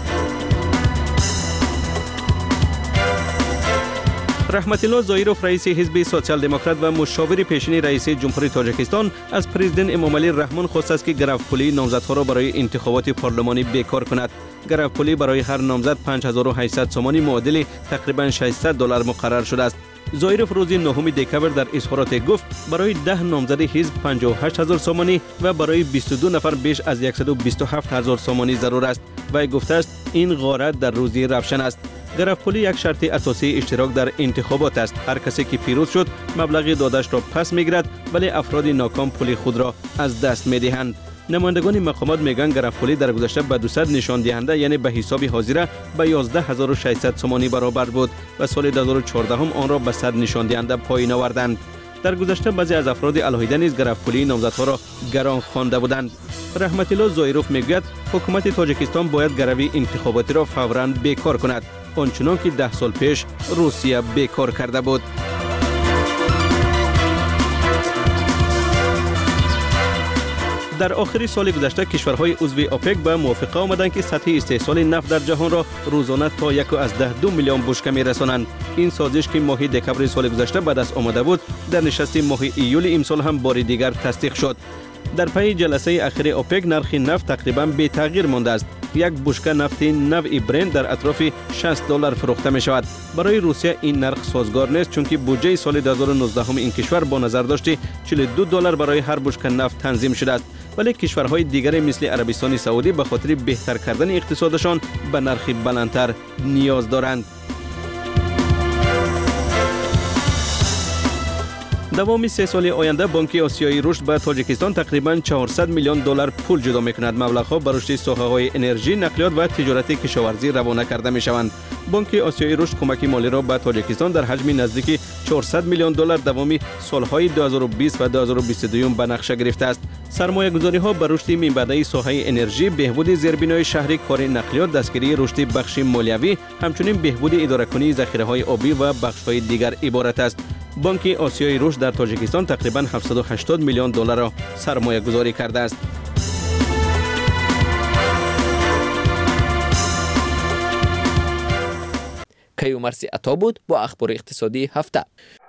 K: رحمت الله زایروف رئیس حزب سوسیال دموکرات و مشاور پیشین رئیس جمهوری تاجیکستان از پرزیدنت امامعلی رحمان خواست است که گرفت‌پولی نامزدها را برای انتخابات پارلمانی بیکار کند. گرفت‌پولی برای هر نامزد 5800 سومانی معادل تقریباً $600 مقرر شده است. زایروف روز 9 دکمبر در اظهارات گفت برای 10 نامزد حزب 58000 سومانی و برای 22 نفر بیش از 127000 سومانی ضرور است. و گفته است این غارت در روزی روشن است. گرفت‌پولی یک شرط اساسی اشتراک در انتخابات است. هر کسی که پیروز شد مبلغ دادش را پس میگیرد، ولی افراد ناکام پول خود را از دست میدهند. نمایندگان مقامات میگن گرفت‌پولی در گذشته به 200 نشان دهنده یعنی به حساب حاضره به 11600 سومانی برابر بود و سال 2014 هم آن را به 100 نشان دهنده پایین آوردند. در گذشته بعضی از افراد علاهیده نیز گرفت‌پولی نامزدها را گران خوانده بودند. رحمت الله زایروف میگوید حکومت تاجیکستان باید گروی انتخاباتی را فوراً بیکار کند، آنچنان که 10 سال پیش روسیه بیکار کرده بود. در آخر سال گذشته کشورهای عضو اوپک به موافقه آمدند که سطح استحصال نفت در جهان را روزانه تا 1.2 میلیون بشکه می‌رسانند. این سازش که ماه دکمبر سال گذشته به دست آمده بود، در نشست ماه ایول امسال هم بار دیگر تصدیق شد. در پی جلسه اخیر اوپک نرخ نفت تقریباً بی تغییر مانده است. یک بشکه نفت نوع برنت در اطراف $60 فروخته می شود. برای روسیه این نرخ سازگار نیست چون که بودجه سال 2019 این کشور با نظر داشته $42 برای هر بشکه نفت تنظیم شده است. ولی کشورهای دیگری مثل عربستان سعودی به خاطر بهتر کردن اقتصادشان به نرخ بلندتر نیاز دارند. دوام 3 سال آینده بانک آسیایی رشد به تاجیکستان تقریباً $400 میلیون پول جدا می‌کند. مبلغ‌ها به رشد ساحه‌های انرژی، نقلیات و تجارت کشاورزی روانه کرده می‌شوند. بانک آسیایی رشد کمک مالی را به تاجیکستان در حجم نزدیک $400 میلیون دوام سالهای 2020 و 2022 به نقشه گرفته است. سرمایه‌گذاری‌ها به رشد منبعی ساحه انرژی، بهبود زیربنای شهری، کار نقلیات، دستگیری رشد بخش مالیوی، همچنین بهبود اداره‌کنی ذخیره‌های آبی و بخش‌های دیگر عبارت است. بانک آسیایی رشد در تاجیکستان تقریباً $780 میلیون را سرمایه گذاری کرده است.
L: کیومرسی عطا بود با اخبار اقتصادی هفته.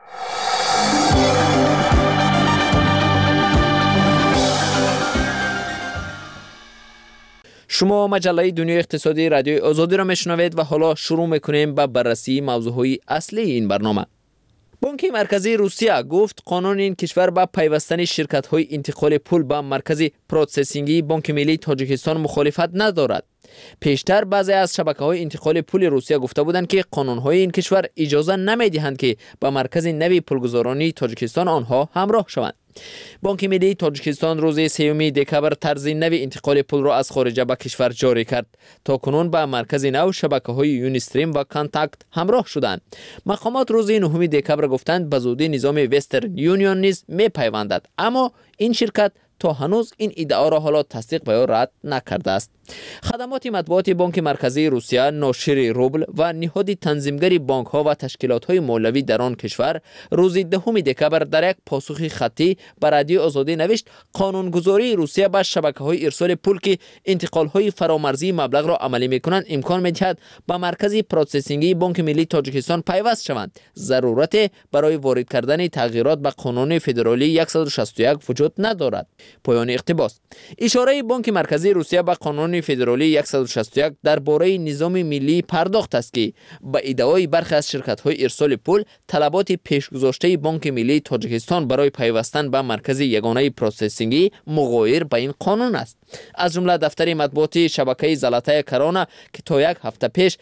L: شما مجله دنیای اقتصادی رادیوی آزادی را میشنوید و حالا شروع میکنیم به بررسی موضوعهای اصلی این برنامه. بانک مرکزی روسیه گفت قانون این کشور با پیوستن شرکت‌های انتقال پول به مرکز پروسسینگی بانک ملی تاجیکستان مخالفت ندارد. پیشتر بعضی از شبکه‌های انتقال پول روسیه گفته بودند که قانون‌های این کشور اجازه نمی‌دهند که با مرکز نوی پولگزارانی تاجیکستان آنها همراه شوند. بانک ملی تاجیکستان روز 3 دکبر طرز نوی انتقال پول را از خارج به کشور جاری کرد. تا کنون با مرکز نو شبکه‌های یونیستریم و کانتاکت همراه شدند. مقامات روز 9 دکبر گفتند به زودی نظام وسترن یونیون نیز می‌پیوندد، اما این شرکت تا هنوز این ادعا را حالا تصدیق و یا رد نکرده است. خدمات مطبوعاتی بانک مرکزی روسیه، ناشر روبل و نهاد تنظیمگری بانک ها و تشکیلات های مولوی در آن کشور روز 10 دکبر در یک پاسخ خطی به رادیو آزادی نوشت قانونگذاری روسیه به شبکه‌های ارسال پول که انتقال های فرامرزی مبلغ را عملی می‌کنند امکان می‌دهد با مرکز پروسسینگی بانک ملی تاجیکستان پیوست شوند. ضرورت برای وارد کردن تغییرات به قانون فدرالی 161 وجود ندارد. پایان اقتباس. اشاره بانک مرکزی روسیه به قانون فدرالی 161 درباره نظام ملی پرداخت است که با ادعای برخی از شرکت‌های ارسال پول طلبات پیشگذاشته بانک ملی تاجیکستان برای پیوستن به مرکز یگانه پروسسینگی مغایر با این قانون است. از جمله دفتر مطبوعاتی شبکه زلاتای کرانا که تا یک هفته پیش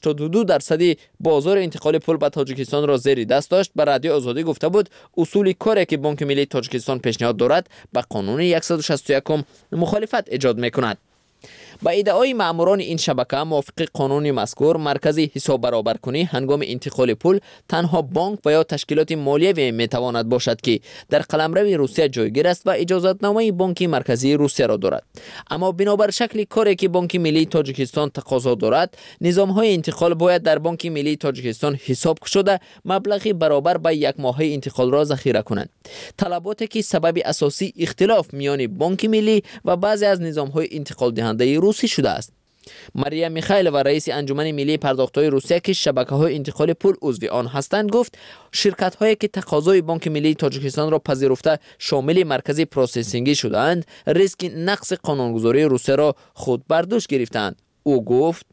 L: 82% بازار انتقال پول به تاجیکستان را زیر دست داشت، به رادیو آزادی گفته بود اصول کاری که بانک ملی تاجیکستان پیشنهاد دارد با قانون 161 مخالفت ایجاد می‌کند. با ادعای ماموران این شبکه موافق قانون مذکور مرکز حساب برابر کنی هنگام انتقال پول تنها بانک و یا تشکیلات مالیوی میتواند باشد که در قلمرو روسیه جایگیر است و اجازتنامه بانک مرکزی روسیه را دارد. اما بنابر شکل کاری که بانک ملی تاجیکستان تقاضا دارد، نظام های انتقال باید در بانک ملی تاجیکستان حساب شده مبلغی برابر با یک ماهه انتقال را ذخیره کنند. طلباتی که سبب اساسی اختلاف میان بانک ملی و بعضی از نظام های انتقال دهنده روسی شده است. ماریا میخایلووا رئیس انجمن ملی پرداخت‌های روسیه که شبکه‌های انتقال پول عضو آن هستند گفت شرکت‌هایی که تقاضای بانک ملی تاجیکستان را پذیرفته شامل مرکز پروسسینگی شدند ریسک نقض قانونگذاری روسیه را خود بر دوش گرفتند. او گفت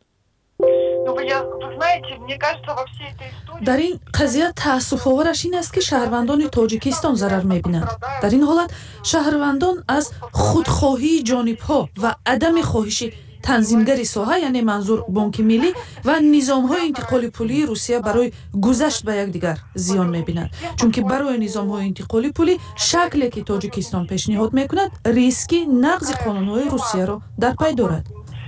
I: در این قضیه تأسف‌آورش این است که شهروندان تاجیکستان ضرر می‌بینند. در این حالت شهروندان از خودخواهی جانب‌ها و عدم خواهش تنظیمگری ساحه یعنی منظور بانک ملی و نظام‌های انتقال پولی روسیه برای گذشت به یکدیگر زیان می‌بینند، چون که برای نظام‌های انتقال پولی شکلی که تاجیکستان پیشنهاد می‌کند ریسک نقض قانون‌های روسیه را در پی دارد.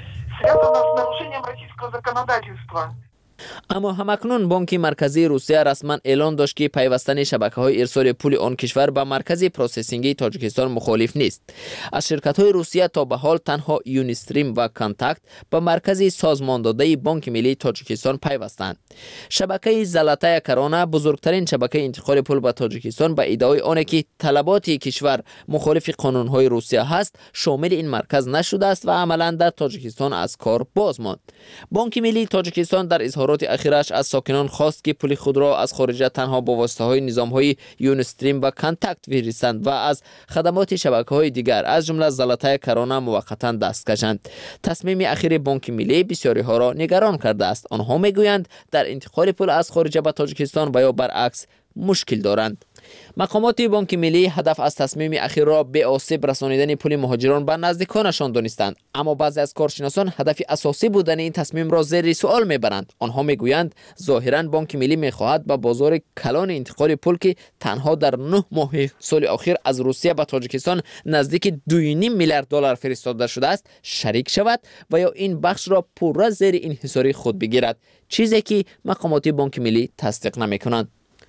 L: اما همکنون بانک مرکزی روسیه رسما اعلان داشت که پیوستن شبکه‌های ارسال پول آن کشور به مرکز پروسسینگی تاجیکستان مخالف نیست. از شرکت‌های روسیه تا به حال تنها یونیستریم و کانتاکت به مرکز سازمانداده بانک ملی تاجیکستان پیوستند. شبکه زلاتای کرانا بزرگترین شبکه انتقال پول به تاجیکستان با ادعای آن که طلبات کشور مخالف قانون‌های روسیه هست شامل این مرکز نشده است و عملاً در تاجیکستان از کار باز ماند. بانک ملی تاجیکستان در اظهارات کلمات اخیرش از ساکنان خواست که پول خود را از خارجه تنها با واسطه‌های نظام‌های یونستریم و کانتاکت بفرستند و از خدمات شبکه‌های دیگر از جمله زلاتای کرونا موقتا دست کشند. تصمیم اخیر بانک ملی بسیاری‌ها را نگران کرده است. آنها میگویند در انتقال پول از خارجه به تاجیکستان و یا برعکس مشکل دارند. مقامات بانک ملی هدف از تصمیم اخیر را به آسیب رسانیدن پول مهاجران به نزدیکانشان دانستند، اما بعضی از کارشناسان هدف اساسی بودن این تصمیم را زیر سوال میبرند. آنها میگویند ظاهرا بانک ملی میخواهد به بازار کلان انتقال پول که تنها در 9 ماه سال اخیر از روسیه به تاجیکستان نزدیک 2.5 میلیارد دلار فرستاده شده است شریک شود و یا این بخش را پورا زیر انحصاری خود بگیرد، چیزی که مقامات بانک ملی تصدیق نمیکنند.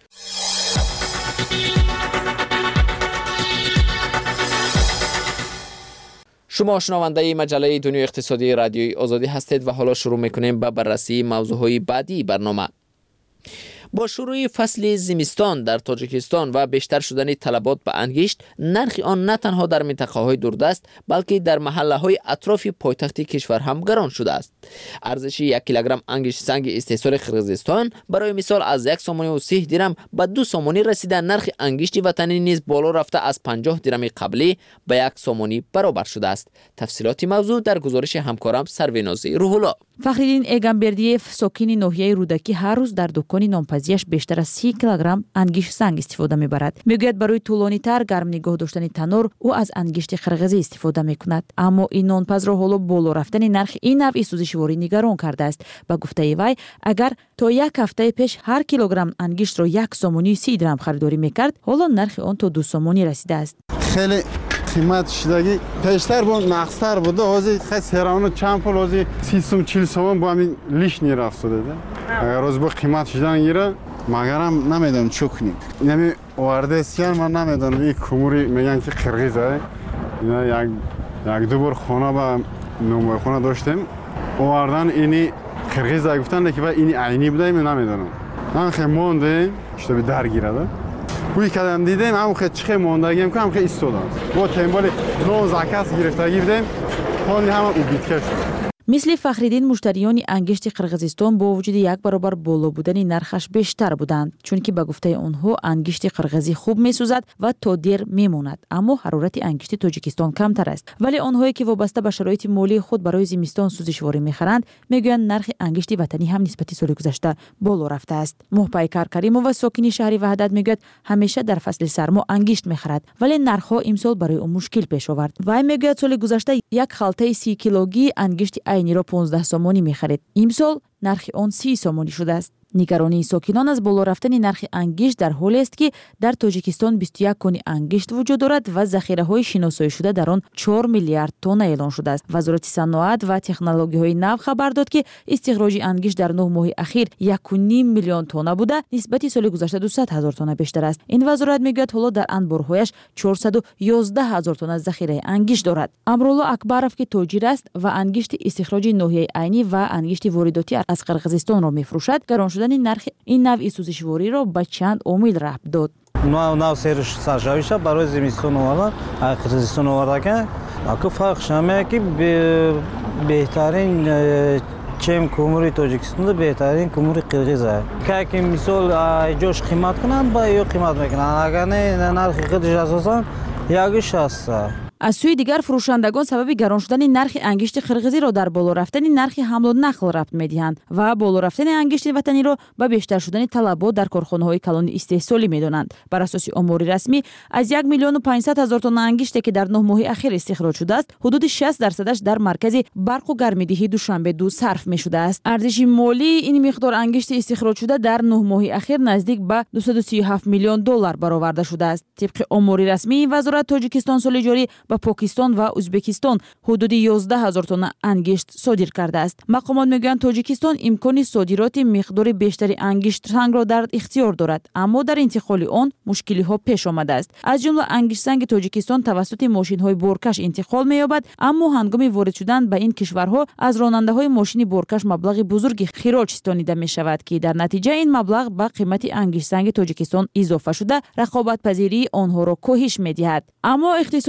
L: شما شنونده مجله دنیای اقتصادی رادیوی آزادی هستید و حالا شروع میکنیم به بررسی موضوعهای بعدی برنامه. با شروع فصل زمستان در تاجیکستان و بیشتر شدن طلبات به انگشت، نرخ آن نه تنها در منطقه‌های دوردست بلکه در محله‌های اطراف پایتخت کشور هم گران شده است. ارزش 1 کیلوگرم انگشت سنگ استحصال قرقیزستان برای مثال از 1.30 درم به 2 سومانی رسیده، نرخ انگشت وطنی نیز بالا رفته از 50 درم قبلی به 1 سومانی برابر شده است. تفصیلات موضوع در گزارش همکارم سروینازی روح‌الله.
C: فخرالدین ایگامبردیف ساکن ناحیه رودکی هر روز در دکان نانپزیش بیشتر از 30 کیلوگرم انگشت سنگ استفاده می‌برد. میگوید برای طولانی‌تر گرم نگاه داشتن تنور او از انگشت قرقیزی استفاده می‌کند، اما این نانپز را حالا بالا رفتن نرخ این نوع سوزشواری نگران کرده است. با گفته وی اگر تا 1 هفته پیش هر کیلوگرم انگشت را 1 سومانی 30 درم خریداری می‌کرد، حالا نرخ آن تا 2 سومانی رسیده است.
P: خیلی قیمت شدگی پیشتر بود، نقصتر بود. حاضر خیلی هرانو چند پول حاضر 30 40 سوم با همین لیش نرفت شده. اگر روز با قیمت شدن گیره مگرم نمیدونم چه کنیم. یعنی وارده سیان من نمیدونم این کوموری میگن که قرقیزه. اینا یک دو بار خانه با نمبر خانه داشتیم. واردن اینی قرقیزه گفتن که اینی عینی بوده نمیدونم. من خیلی مونده شده به درگیره. بوی کدام دیدیم همون خیلی چخه موندگیم که هم خیلی ایستادم. با تنبال 19 کس گرفتگی بودیم، حالی همه او بیتکش شد.
C: مثل فخرالدین مشتریان انگشت قرقیزستان با وجود 1 برابر بالا بودن نرخش بیشتر بودند، چون که به گفته آنها انگشت قرقیزی خوب میسوزد و تا دیر میماند، اما حرارت انگشت تاجیکستان کمتر است. ولی آنهایی که وابسته به شرایط مالی خود برای زمستان سوزشواری میخرند میگویند نرخ انگشت وطنی هم نسبت سال گذشته بالا رفته است. محپیکر کریمووا ساکن شهر وحدت میگوید همیشه در فصل سرما انگشت میخرد، ولی نرخها امسال برای او مشکل پیش آورد. و میگوید سال گذشته 1 خالطه 30 کیلوگی انگشت عینی را 15 سومانی می‌خرید. امسال نرخ آن 30 سومانی شده است. نگرانی ساکنان از بالا رفتن نرخ انگشت در حالی است که در تاجیکستان 21 کن انگشت وجود دارد و ذخیره‌های شناسایی شده در آن 4 میلیارد تن اعلان شده است. وزارت صنعت و تکنولوژی‌های نو خبر داد که استخراج انگشت در 9 ماه اخیر 1.5 میلیون تن بوده، نسبت سال گذشته 200,000 تن بیشتر است. این وزارت میگوید حالا در انبارهایش 411,000 تن ذخیره انگشت دارد. امرالله اکبرов که تاجر است و انگشت استخراج ناحیه عینی و انگشت وارداتی از قرقیزستان را می‌فروشد، گران شدن نرخ این نوع سوزشواری را به چند عامل ربط داد.
Q: نو سرشاویش برای زمستان اومدن قرقیزستان آوردن که فرقش همه که بهترین چم کوموری تاجیکستان بهترین کوموری قرقیزه که مثال جوش قیمت کنن با یو قیمت میکنن، اگر نه نرخ خودش اساسا یکیش هست.
C: از سوی دیگر فروشندگان سبب گران شدن نرخ انگشت قرقیزی را در بالا رفتن نرخ حمل و نقل ربط می‌دهند و بالا رفتن انگشت وطنی را به بیشتر شدن طلبات در کارخانه‌های کلان استحصالی می‌دانند. بر اساس آمار رسمی از 1,500,000 تن انگشتی که در 9 ماه اخیر استخراج شده است، حدود 60% در مرکز برق و گرم‌دهی دوشنبه 2 صرف می‌شده است. ارزش مالی این مقدار انگشت استخراج شده در 9 ماه اخیر نزدیک به 237 میلیون دلار برآورده شده است. طبق آمار رسمی وزارت تاجیکستان سال جاری با پاکستان و ازبکستان حدود 11,000 تن انگشت صادر کرده است. مقامات میگویند تاجیکستان امکان صادرات مقدار بیشتری انگشت سنگ را در اختیار دارد، اما در انتقال آن مشکلی ها پیش آمده است. از جمله انگشت سنگ تاجیکستان توسط ماشین های بارکش انتقال می‌یابد، اما هنگام وارد شدن به این کشورها از راننده های ماشین بارکش مبلغ بزرگی خراج ستانیده می شود که در نتیجه این مبلغ به قیمت انگشت سنگ تاجیکستان اضافه شده رقابت پذیری آنها را کاهش می‌دهد. اما اقتصاددانها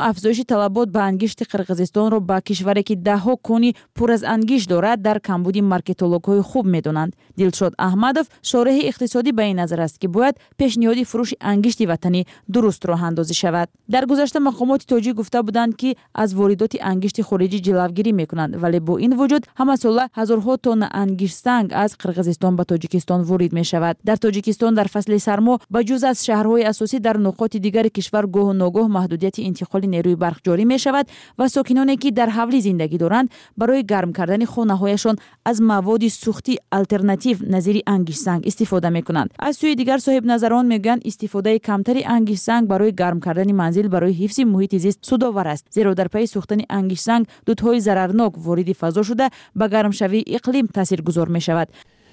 C: افزایش طلبات به انگشت قرقیزستان را با کشوری که دهها کنی پر از انگشت دارد در کمبود مارکتولوژهای خوب می‌دانند. دلشاد احمدов شارح اقتصادی به این نظر است که باید پیشنهاد فروش انگشت وطنی درست راه اندازی شود. در گذشته مقامات تاجیک گفته بودند که از واردات انگشت خارجی جلوگیری می‌کنند، ولی با این وجود همه ساله هزارها تن انگشت سنگ از قرقیزستان به تاجیکستان وارد می‌شود. در تاجیکستان در فصل سرما به جز از شهرهای اساسی در نقاط دیگر کشور گاه و ناگاه محدودیت انتقال نیروی برق جاری می‌شود و ساکنانی که در حولی زندگی دارند برای گرم کردن خانه‌هایشان از مواد سوختی آلترناتیو نظیر انگشت سنگ استفاده می‌کنند. از سوی دیگر صاحب نظران میگویند استفاده کمتری انگشت سنگ برای گرم کردن منزل برای حفظ محیط زیست سودآور است، زیرا در پی سوختن انگشت سنگ دودهای ضررناک وارد فضا شده به گرمشوی اقلیم تاثیرگذار می‌شود.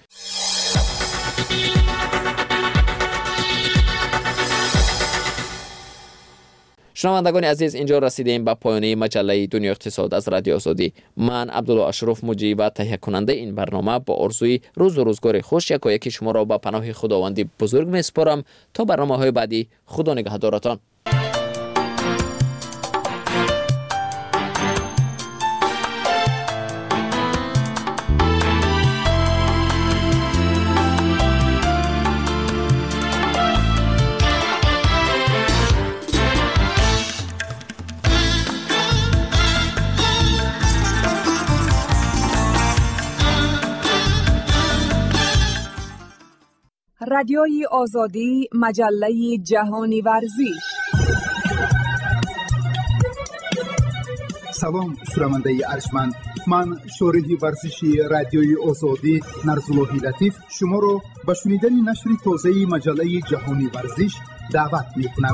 L: شنوندگان عزیز، اینجا رسیدیم به پایان مجله دنیا اقتصاد از رادیو آزادی. من عبدالله اشرف مجری و تهیه کننده این برنامه با آرزوی روز و روزگار خوش یکایک شما را به پناه خداوند بزرگ میسپارم. تا برنامه‌های بعدی، خدا نگهدارتان.
R: رادیوی آزادی، مجله جهانی ورزش.
S: سلام شنونده ارجمند، من شارح ورزشی رادیوی آزادی نرزالله لطیف شما را به شنیدن نشر تازه مجله جهانی ورزش دعوت می‌کنم.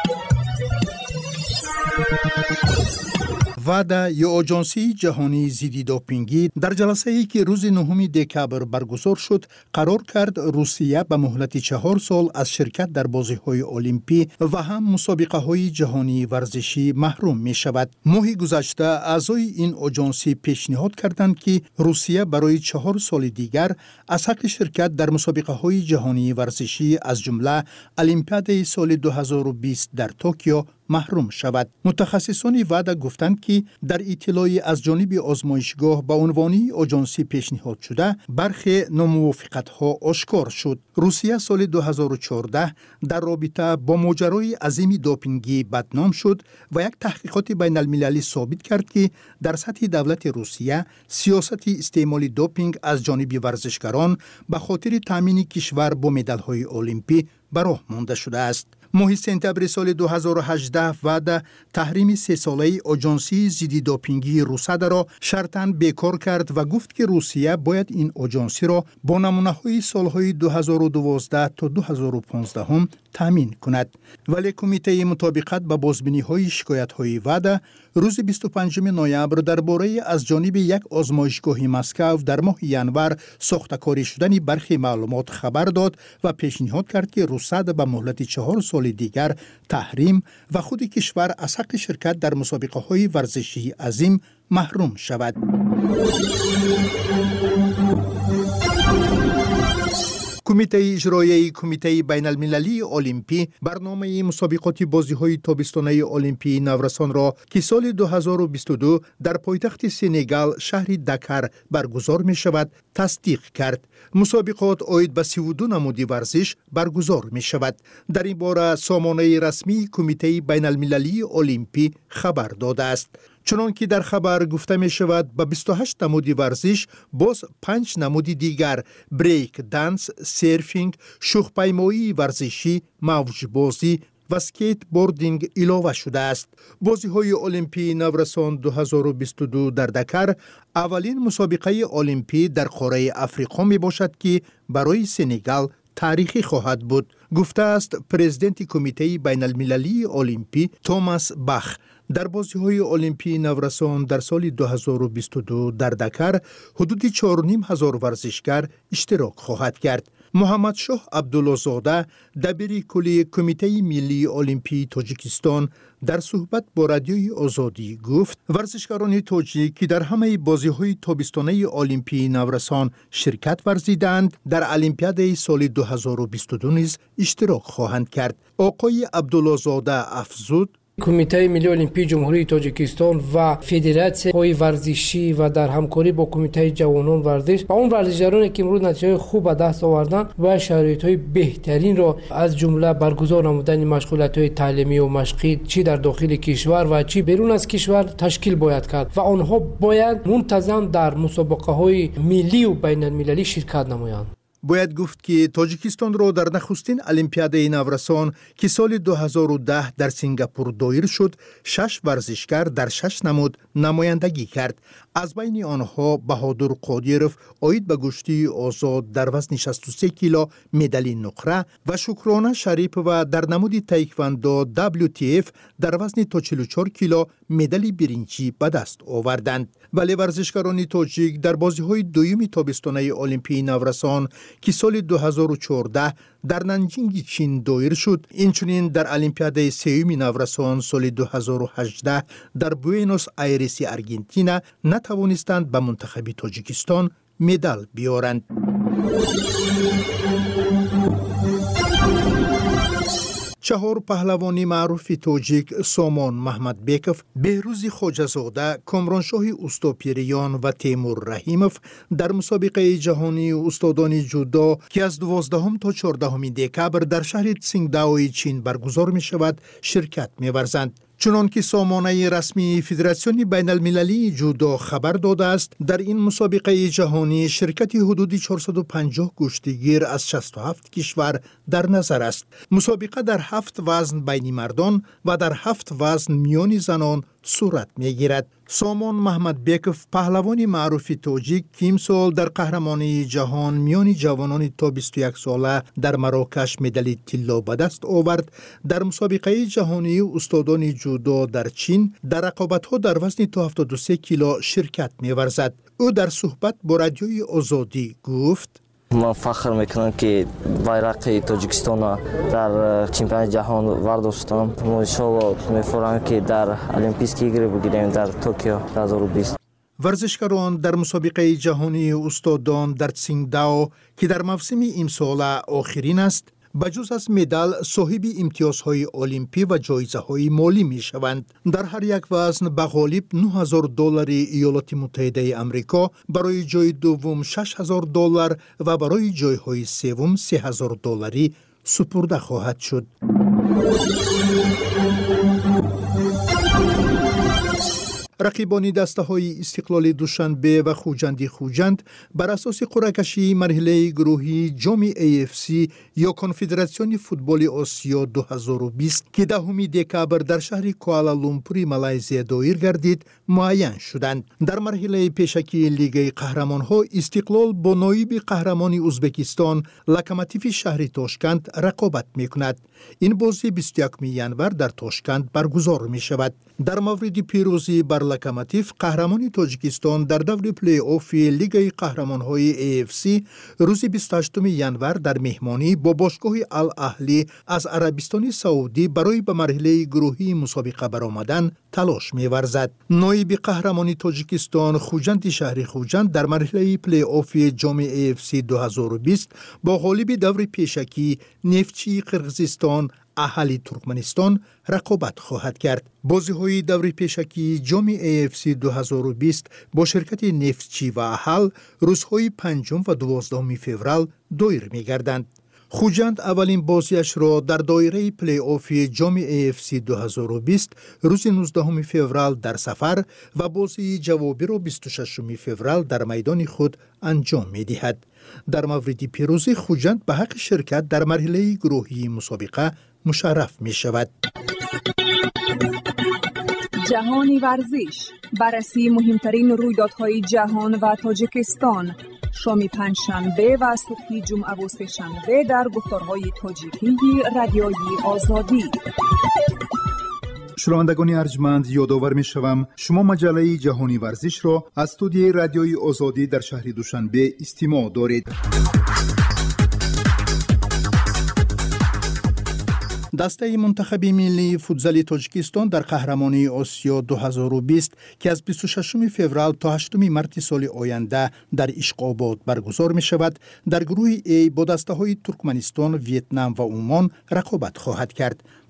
A: وعده یا آژانسی جهانی ضد دوپینگی در جلسه‌ای که روز 9 دکبر برگزار شد قرار کرد روسیه به مهلت 4 سال از شرکت در بازی‌های المپی و هم مسابقه‌های جهانی ورزشی محروم می‌شود. ماه گذشته اعضای این آژانسی پیشنهاد کردند که روسیه برای 4 سال دیگر از حق شرکت در مسابقه‌های جهانی ورزشی از جمله المپیاد سال 2020 در توکیو محروم شود. متخصصان وعده گفتند که در اطلاعی از جانب آزمایشگاه به عنوان آژانسی پیشنهاد شده برخی ناموافقت‌ها آشکار شد. روسیه سال 2014 در رابطه با ماجرای عظیم دوپینگی بدنام شد و یک تحقیقات بین المللی ثابت کرد که در سطح دولت روسیه سیاست استعمال دوپینگ از جانب ورزشکاران به خاطر تامین کشور با مدال‌های المپی به راه مانده شده است. ماه سپتامبر سال 2018 وعده تحریم 3 ساله آژانسی ضد دوپینگی روسیه را شرطاً بیکار کرد و گفت که روسیه باید این آژانسی را با نمونه‌های سالهای 2012 تا 2015 هم تامین کند. ولی کمیته مطابقت به بازبینی‌های شکایت‌های وعده روز 25 نوامبر درباره از جانب یک آزمایشگاه مسکو در ماه ینور ساخته‌کاری شدن برخی معلومات خبر داد و پیشنهاد کرد که روسیه به مهلت 4 سال دیگر تحریم و خود کشور از حق شرکت در مسابقه‌های ورزشی عظیم محروم شود. کمیته اجرایی کمیته بین المللی المپی برنامه مسابقات بازی‌های تابستانه المپی نورسان را که سال 2022 در پایتخت سنگال شهر دکر برگزار می شود تصدیق کرد. مسابقات عاید به 32 نمود ورزش برگزار می شود. در این باره سامانه رسمی کمیته بین المللی المپی خبر داده است. چنان که در خبر گفته می شود به 28 نمود ورزش باز 5 نمود دیگر بریک دنس، سرفینگ، شوخ‌پیمایی ورزشی، موج بازی و سکیت بوردینگ علاوه شده است. بازی‌های المپی نورسان 2022 در دکر اولین مسابقه المپی در قاره افریقا می باشد که برای سنگال تاریخی خواهد بود، گفته است پرزیدنت کمیته بین المللی المپی توماس باخ. در بازی‌های المپی نورسان در سال 2022 در دکر حدود 4,500 ورزشکار اشتراک خواهد کرد. محمد شاه عبدالله زاده دبیر کلی کمیته ملی المپی تاجیکستان در صحبت با رادیوی آزادی گفت ورزشکاران تاجیک که در همه بازی‌های تابستانه المپی نورسان شرکت ورزیدند در المپیاد سال 2022 نیز اشتراک خواهند کرد. آقای عبدالله زاده افزود
T: کمیته ملی المپیک جمهوری تاجیکستان و فدراسیون ورزشی و در همکاری با کمیته جوانان ورزش و اون ورزشکارانی که امروز نتیجه خوب به دست آوردن و شرایط‌های بهترین را از جمله برگزار نمودن مشغولیت‌های تعلیمی و مشقی چی در داخل کشور و چی بیرون از کشور تشکیل باید کرد و آنها باید منتظم در مسابقه‌های ملی و بین‌المللی شرکت نمایند.
A: باید گفت که تاجیکستان را در نخستین المپیادای نورسان که سال 2010 در سنگاپور دایر شد 6 ورزشکار در 6 نمود نمایندگی کرد. از بین آنها بهادر قادیروف عاید به کشتی آزاد در وزن 63 کیلو مدال نقره و شکرانه شریف و در نمود تایکواندو WTF در وزن تا 44 کیلو مدال برنجی به دست آوردند. ولی ورزشکاران تاجیک در بازی‌های دوم تابستانه المپیک نورسان که سال 2014 در نانجینگ چین دایر شد، اینچنین در المپیادای سوم نورسان سال 2018 در بوئنوس آیرس آرژانتین نتوانستند به منتخب تاجیکستان مدال بیارند. چهار پهلوانی معروف تاجیک سامان محمد بیکوف، بهروز خواجه‌زاده، کامرانشاه اوستاپیریان و تیمور رحیموف در مسابقه جهانی استادان جودو که از 12 تا 14 دکبر در شهر تسینگداو چین برگزار می شود شرکت می ورزند. چنان که سامانه رسمی فدراسیون بین المللی جودو خبر داده است، در این مسابقه جهانی شرکت حدود 450 کشتیگیر از 67 کشور در نظر است. مسابقه در 7 وزن بین مردان و در 7 وزن میان زنان صورت میگیرد. سامان محمد بیکوف پهلوانی معروف تاجیک که امسال در قهرمانی جهان میان جوانان تا 21 ساله در مراکش مدال طلا به دست آورد، در مسابقه جهانی استادان جودو در چین در رقابت‌ها در وزن تا 73 کیلو شرکت می‌ورزد. او در صحبت با رادیوی آزادی گفت:
U: من فخر میکنم که بیرق تاجیکستان در چمپیونات جهان ورداشتم. ما انشالله می‌فرماییم که در المپیک ایگر بگیریم در توکیو 2020.
A: ورزشکاران در مسابقه جهانی استادان در تسینگداو که در موسم امسال آخرین است، بجز از مدال صاحب امتیازهای المپی و جایزه‌های مالی می‌شوند. در هر یک وزن به غالب $9,000 ایالات متحده آمریکا، برای جای دوم $6,000 و برای جایهای سوم $3,000 سپرده خواهد شد. رقیبان دسته‌های استقلال دوشنبه و خوجند بر اساس قرعه‌کشی مرحله گروهی جام AFC یا کنفدراسیون فوتبال آسیا 2020 که 10 دکبر در شهر کوالالامپور مالزی دایر گردید معین شدند. در مرحله پیشکی لیگ قهرمان‌ها استقلال با نایب قهرمان ازبکستان لوکوموتیو شهر تاشکند رقابت می‌کند. این بازی 21 ینور در تاشکند برگزار می‌شود. در مورد پیروزی بر لوکوموتیو قهرمان تاجیکستان در دور پلی آف لیگ قهرمان‌های AFC روز 28 ینور در مهمانی با باشگاه الاهلی از عربستان سعودی برای به مرحله گروهی مسابقه برآمدن تلاش می‌ورزد. نایب قهرمان تاجیکستان خوجند شهر خوجند در مرحله پلی آف جام AFC 2020 با غالب دور پیشکی نفتچی قرقیزستان اهلی ترکمنستان رقابت خواهد کرد. بازی‌های دور پیشکی جام AFC 2020 با شرکت نفتچی و اهل روزهای 5 و 12 فوریه دایر می‌گردند. خوجند اولین بازیش را در دایره پلی آف جام AFC 2020 روز 19 فوریه در سفر و بازی جوابی را 26 فوریه در میدان خود انجام می‌دهد. در مورد پیروزی خوجند به حق شرکت در مرحله گروهی مسابقه مشرف می شود.
R: جهانی ورزش، بررسی مهمترین رویدادهای جهان و تاجیکستان، شام پنجشنبه و صبح جمعه و سه‌شنبه در گفتارهای تاجیکی رادیوی آزادی.
S: شنوندگان ارجمند، یادآور می شوم شما مجله جهانی ورزش را از استودیوی رادیوی آزادی در شهر دوشنبه استماع دارید. دسته منتخب ملی فوتزال تاجیکستان در قهرمانی آسیا 2020 که از 26 فوریه تا 8 مارس سال آینده در اشقاباد برگزار می شود، در گروه A با دسته های ترکمنستان، ویتنام و عمان رقابت خواهد کرد.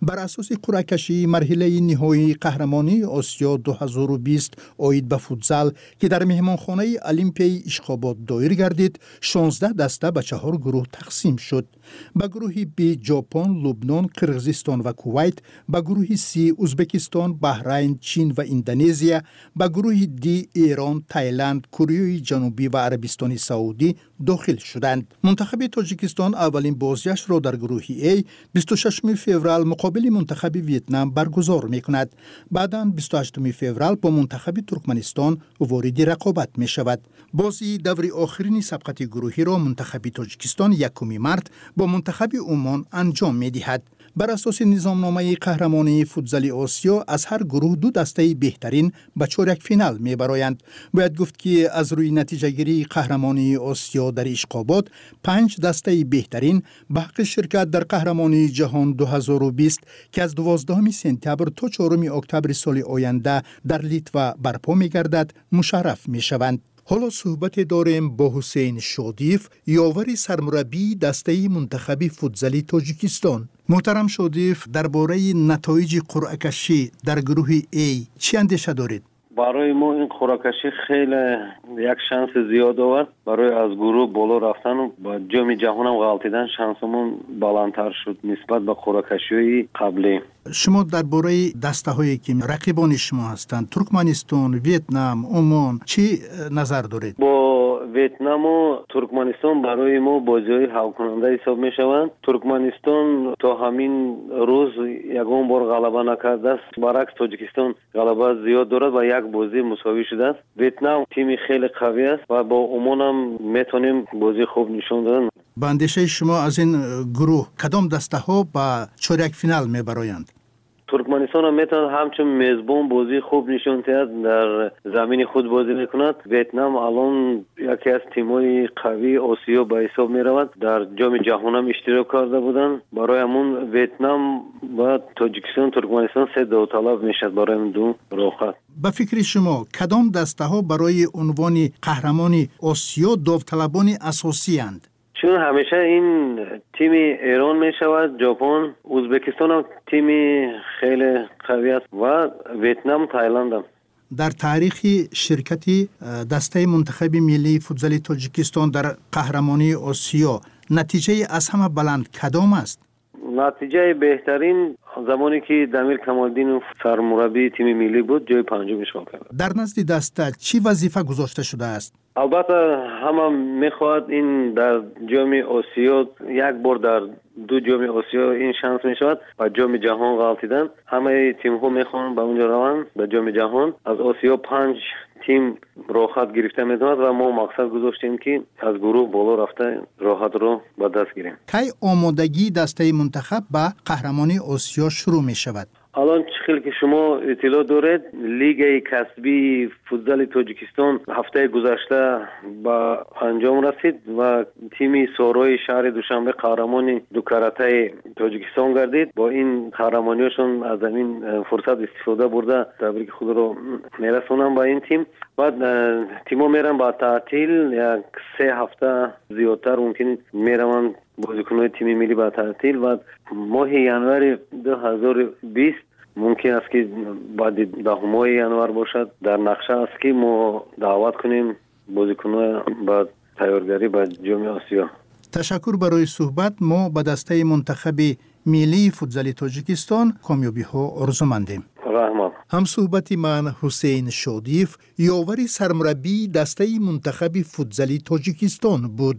A: بر اساس قرعه کشی مرحله نهایی قهرمانی آسیا 2020 اوید به فوتزال که در مهمانخانه المپیای اشخابات دایر گردید 16 دسته به 4 گروه تقسیم شد. به گروه B ژاپن، لبنان، قرقیزستان و کویت، به گروه C ازبکستان، بحرین، چین و اندونزیا، به گروه D ایران، تایلند، کره جنوبی و عربستان سعودی داخل شدند. منتخب تاجیکستان اولین بازگشت را در گروه A 26 فوریه مقابل منتخب ویتنام برگزار می‌کند. بعداً 28 فوریه با منتخب ترکمنستان وارد رقابت می‌شود. بازی دور آخرین سبقت گروهی را منتخب تاجیکستان 1 مارس با منتخب عمان انجام می‌دهد. بر اساس نظامنامه قهرمانی فوتزال آسیا از هر گروه 2 دسته بهترین به چهارک فینال میبرایند. باید گفت که از روی نتیجه گیری قهرمانی آسیا در اشقابات 5 دسته بهترین به حق شرکت در قهرمانی جهان 2020 که از 12 سپتامبر تا 4 اکتبر سال آینده در لیتوا برپا میگردد مشرف میشوند. حالا صحبت داریم با حسین شادیف، یاور سرمربی دسته منتخب فوتزالی تاجیکستان. محترم شادیف، درباره نتایج قرعه کشی در گروه A چی اندیشه دارید؟
D: برای ما این قرعه کشی خیلی یک شانس زیاد آورد. برای از گروه بالا رفتن و با جام جهان هم غلطیدن شانسمون بالاتر شد نسبت به قرعه کشی قبلی.
A: شما درباره دسته هایی که رقیبان شما هستند، ترکمنستان، ویتنام، عمان، چی نظر دارید؟
D: با ویتنام و ترکمنستان برای ما بازی‌های حل کننده حساب می‌شوند. ترکمنستان تا همین روز یگان بار غلبه نکرده است. برعکس تاجیکستان غلبه زیاد دارد و یک بازی مساوی شده است. ویتنام تیمی خیلی قوی است و با عمان هم میتونیم بازی خوب نشون دادن.
A: با اندیشه شما از این گروه کدام دسته ها به چهارک فینال میبرایند؟
D: ترکمنستان هم میتواند همچون میزبان بازی خوب نشون دهد، در زمین خود بازی میکند. ویتنام الان یکی از تیم‌های قوی آسیا به حساب میرود. در جام جهان هم اشتراک کرده بودند. برای همون ویتنام و تاجیکستان ترکمنستان 3 داوطلب میشد برای این دو راحت.
A: به فکر شما کدام دسته ها برای عنوان قهرمانی آسیا داوطلبان اساسی اند؟
D: چون همیشه این تیم ایران می شود، ژاپن، ازبکستان هم تیم خیلی قوی است و ویتنام، تایلند هم.
A: در تاریخ شرکت دسته منتخب ملی فوتزال تاجیکستان در قهرمانی آسیا نتیجه از همه بلند کدام است؟
D: نتیجه بهترین زمانی که دمیر کمالدین سرمربی تیم ملی بود جای 5 اشغال کرد.
A: در نزد دسته چی وظیفه گذاشته شده است؟
D: البته همه میخواد این در جام آسیا یک بار در 2 جام آسیا این شانس میشود و جام جهان غلطیدن. همه تیم ها میخوان به اونجا روند به جام جهان. از آسیا 5 تیم راحت گرفته میتواند و ما مقصد گذاشتیم که از گروه بالا رفته راحت رو به دست گیریم.
A: کی آمادگی دسته منتخب به قهرمانی آسیا شروع می شود؟
D: الان چخیل که شما اطلاع دارید لیگ کسبی فوتزال تاجیکستان هفته گذشته به انجام رسید و تیم سارای شهر دوشنبه قهرمان دو کاراته تاجیکستان گردید. با این قهرمانیشون از این فرصت استفاده برده تبریک خود رو میرسونم با این تیم. بعد تیم‌ها میرن با تعطیل یک 3 هفته زیادتر ممکن میرن بازیکن‌های تیم ملی با تعطیل و ماه ینوار 2020 ممکن است که بعد 10 ینوار باشد. در نقشه است که ما دعوت کنیم بازیکن‌ها با تیارگری با جام آسیا.
A: تشکر برای صحبت. ما به دسته منتخب ملی فوتزال تاجیکستان کامیابی‌ها آرزومندیم.
D: رحمت.
A: هم صحبت من حسین شادیف، یاور سرمربی دسته منتخب فوتزال تاجیکستان بود.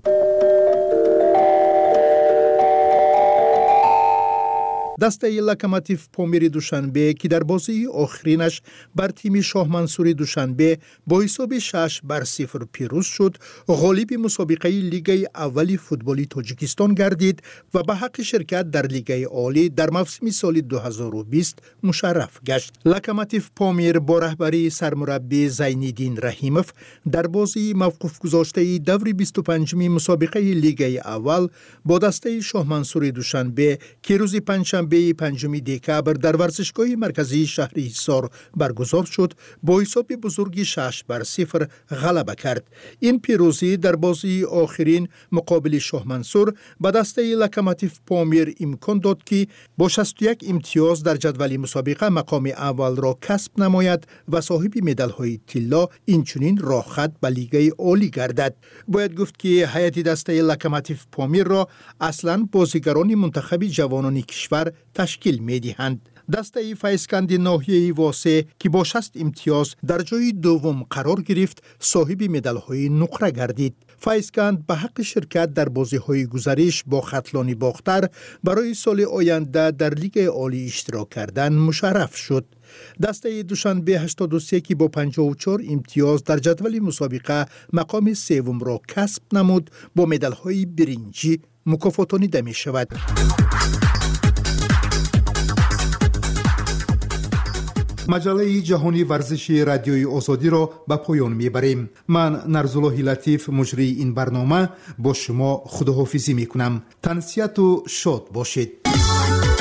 A: دسته لوکوموتیو پامیر دوشنبه که در بازی آخرینش بر تیم شاه منصور دوشنبه با حساب 6-0 پیروز شد، غالب مسابقه لیگ اول فوتبالی تاجیکستان گردید و به حق شرکت در لیگ عالی در موسم سال 2020 مشرف گشت. لوکوموتیو پامیر با رهبری سرمربی زین‌الدین رحیموف در بازی موقوف گذاشته دور 25 مسابقه لیگ اول با دسته شاه منصور دوشنبه که روز پنجشنبه دوشنبه 5 دکبر در ورزشگاه مرکزی شهر حصار برگزار شد، با حساب بزرگ 6-0 غلبه کرد. این پیروزی در بازی آخرین مقابل شاه منصور به دسته لوکوموتیو پامیر امکان داد که با 61 امتیاز در جدول مسابقه مقام اول را کسب نماید و صاحب مدال‌های طلا اینچنین راه خط به لیگ عالی گردد. باید گفت که هیئت دسته لوکوموتیو پامیر را اصلاً بازیگران منتخب جوانان کشور تشکیل می‌دهند. دسته فیسکند ناحیه واسه که با 60 امتیاز در جای دوم قرار گرفت، صاحب مدال‌های نقره گردید. فیسکند به حق شرکت در بازی‌های گزارش با خطلان باختر برای سال آینده در لیگ عالی اشتراک کردن مشرف شد. دسته دوشنبه 83 که با 54 امتیاز در جدول مسابقه مقام سوم را کسب نمود، با مدال‌های برنجی مکافاتانیده می شود. مجله جهانی ورزشی رادیوی آزادی را به پایان میبریم. من نرزالله لطیف مجری این برنامه با شما خداحافظی میکنم. تنسیت و شاد باشید.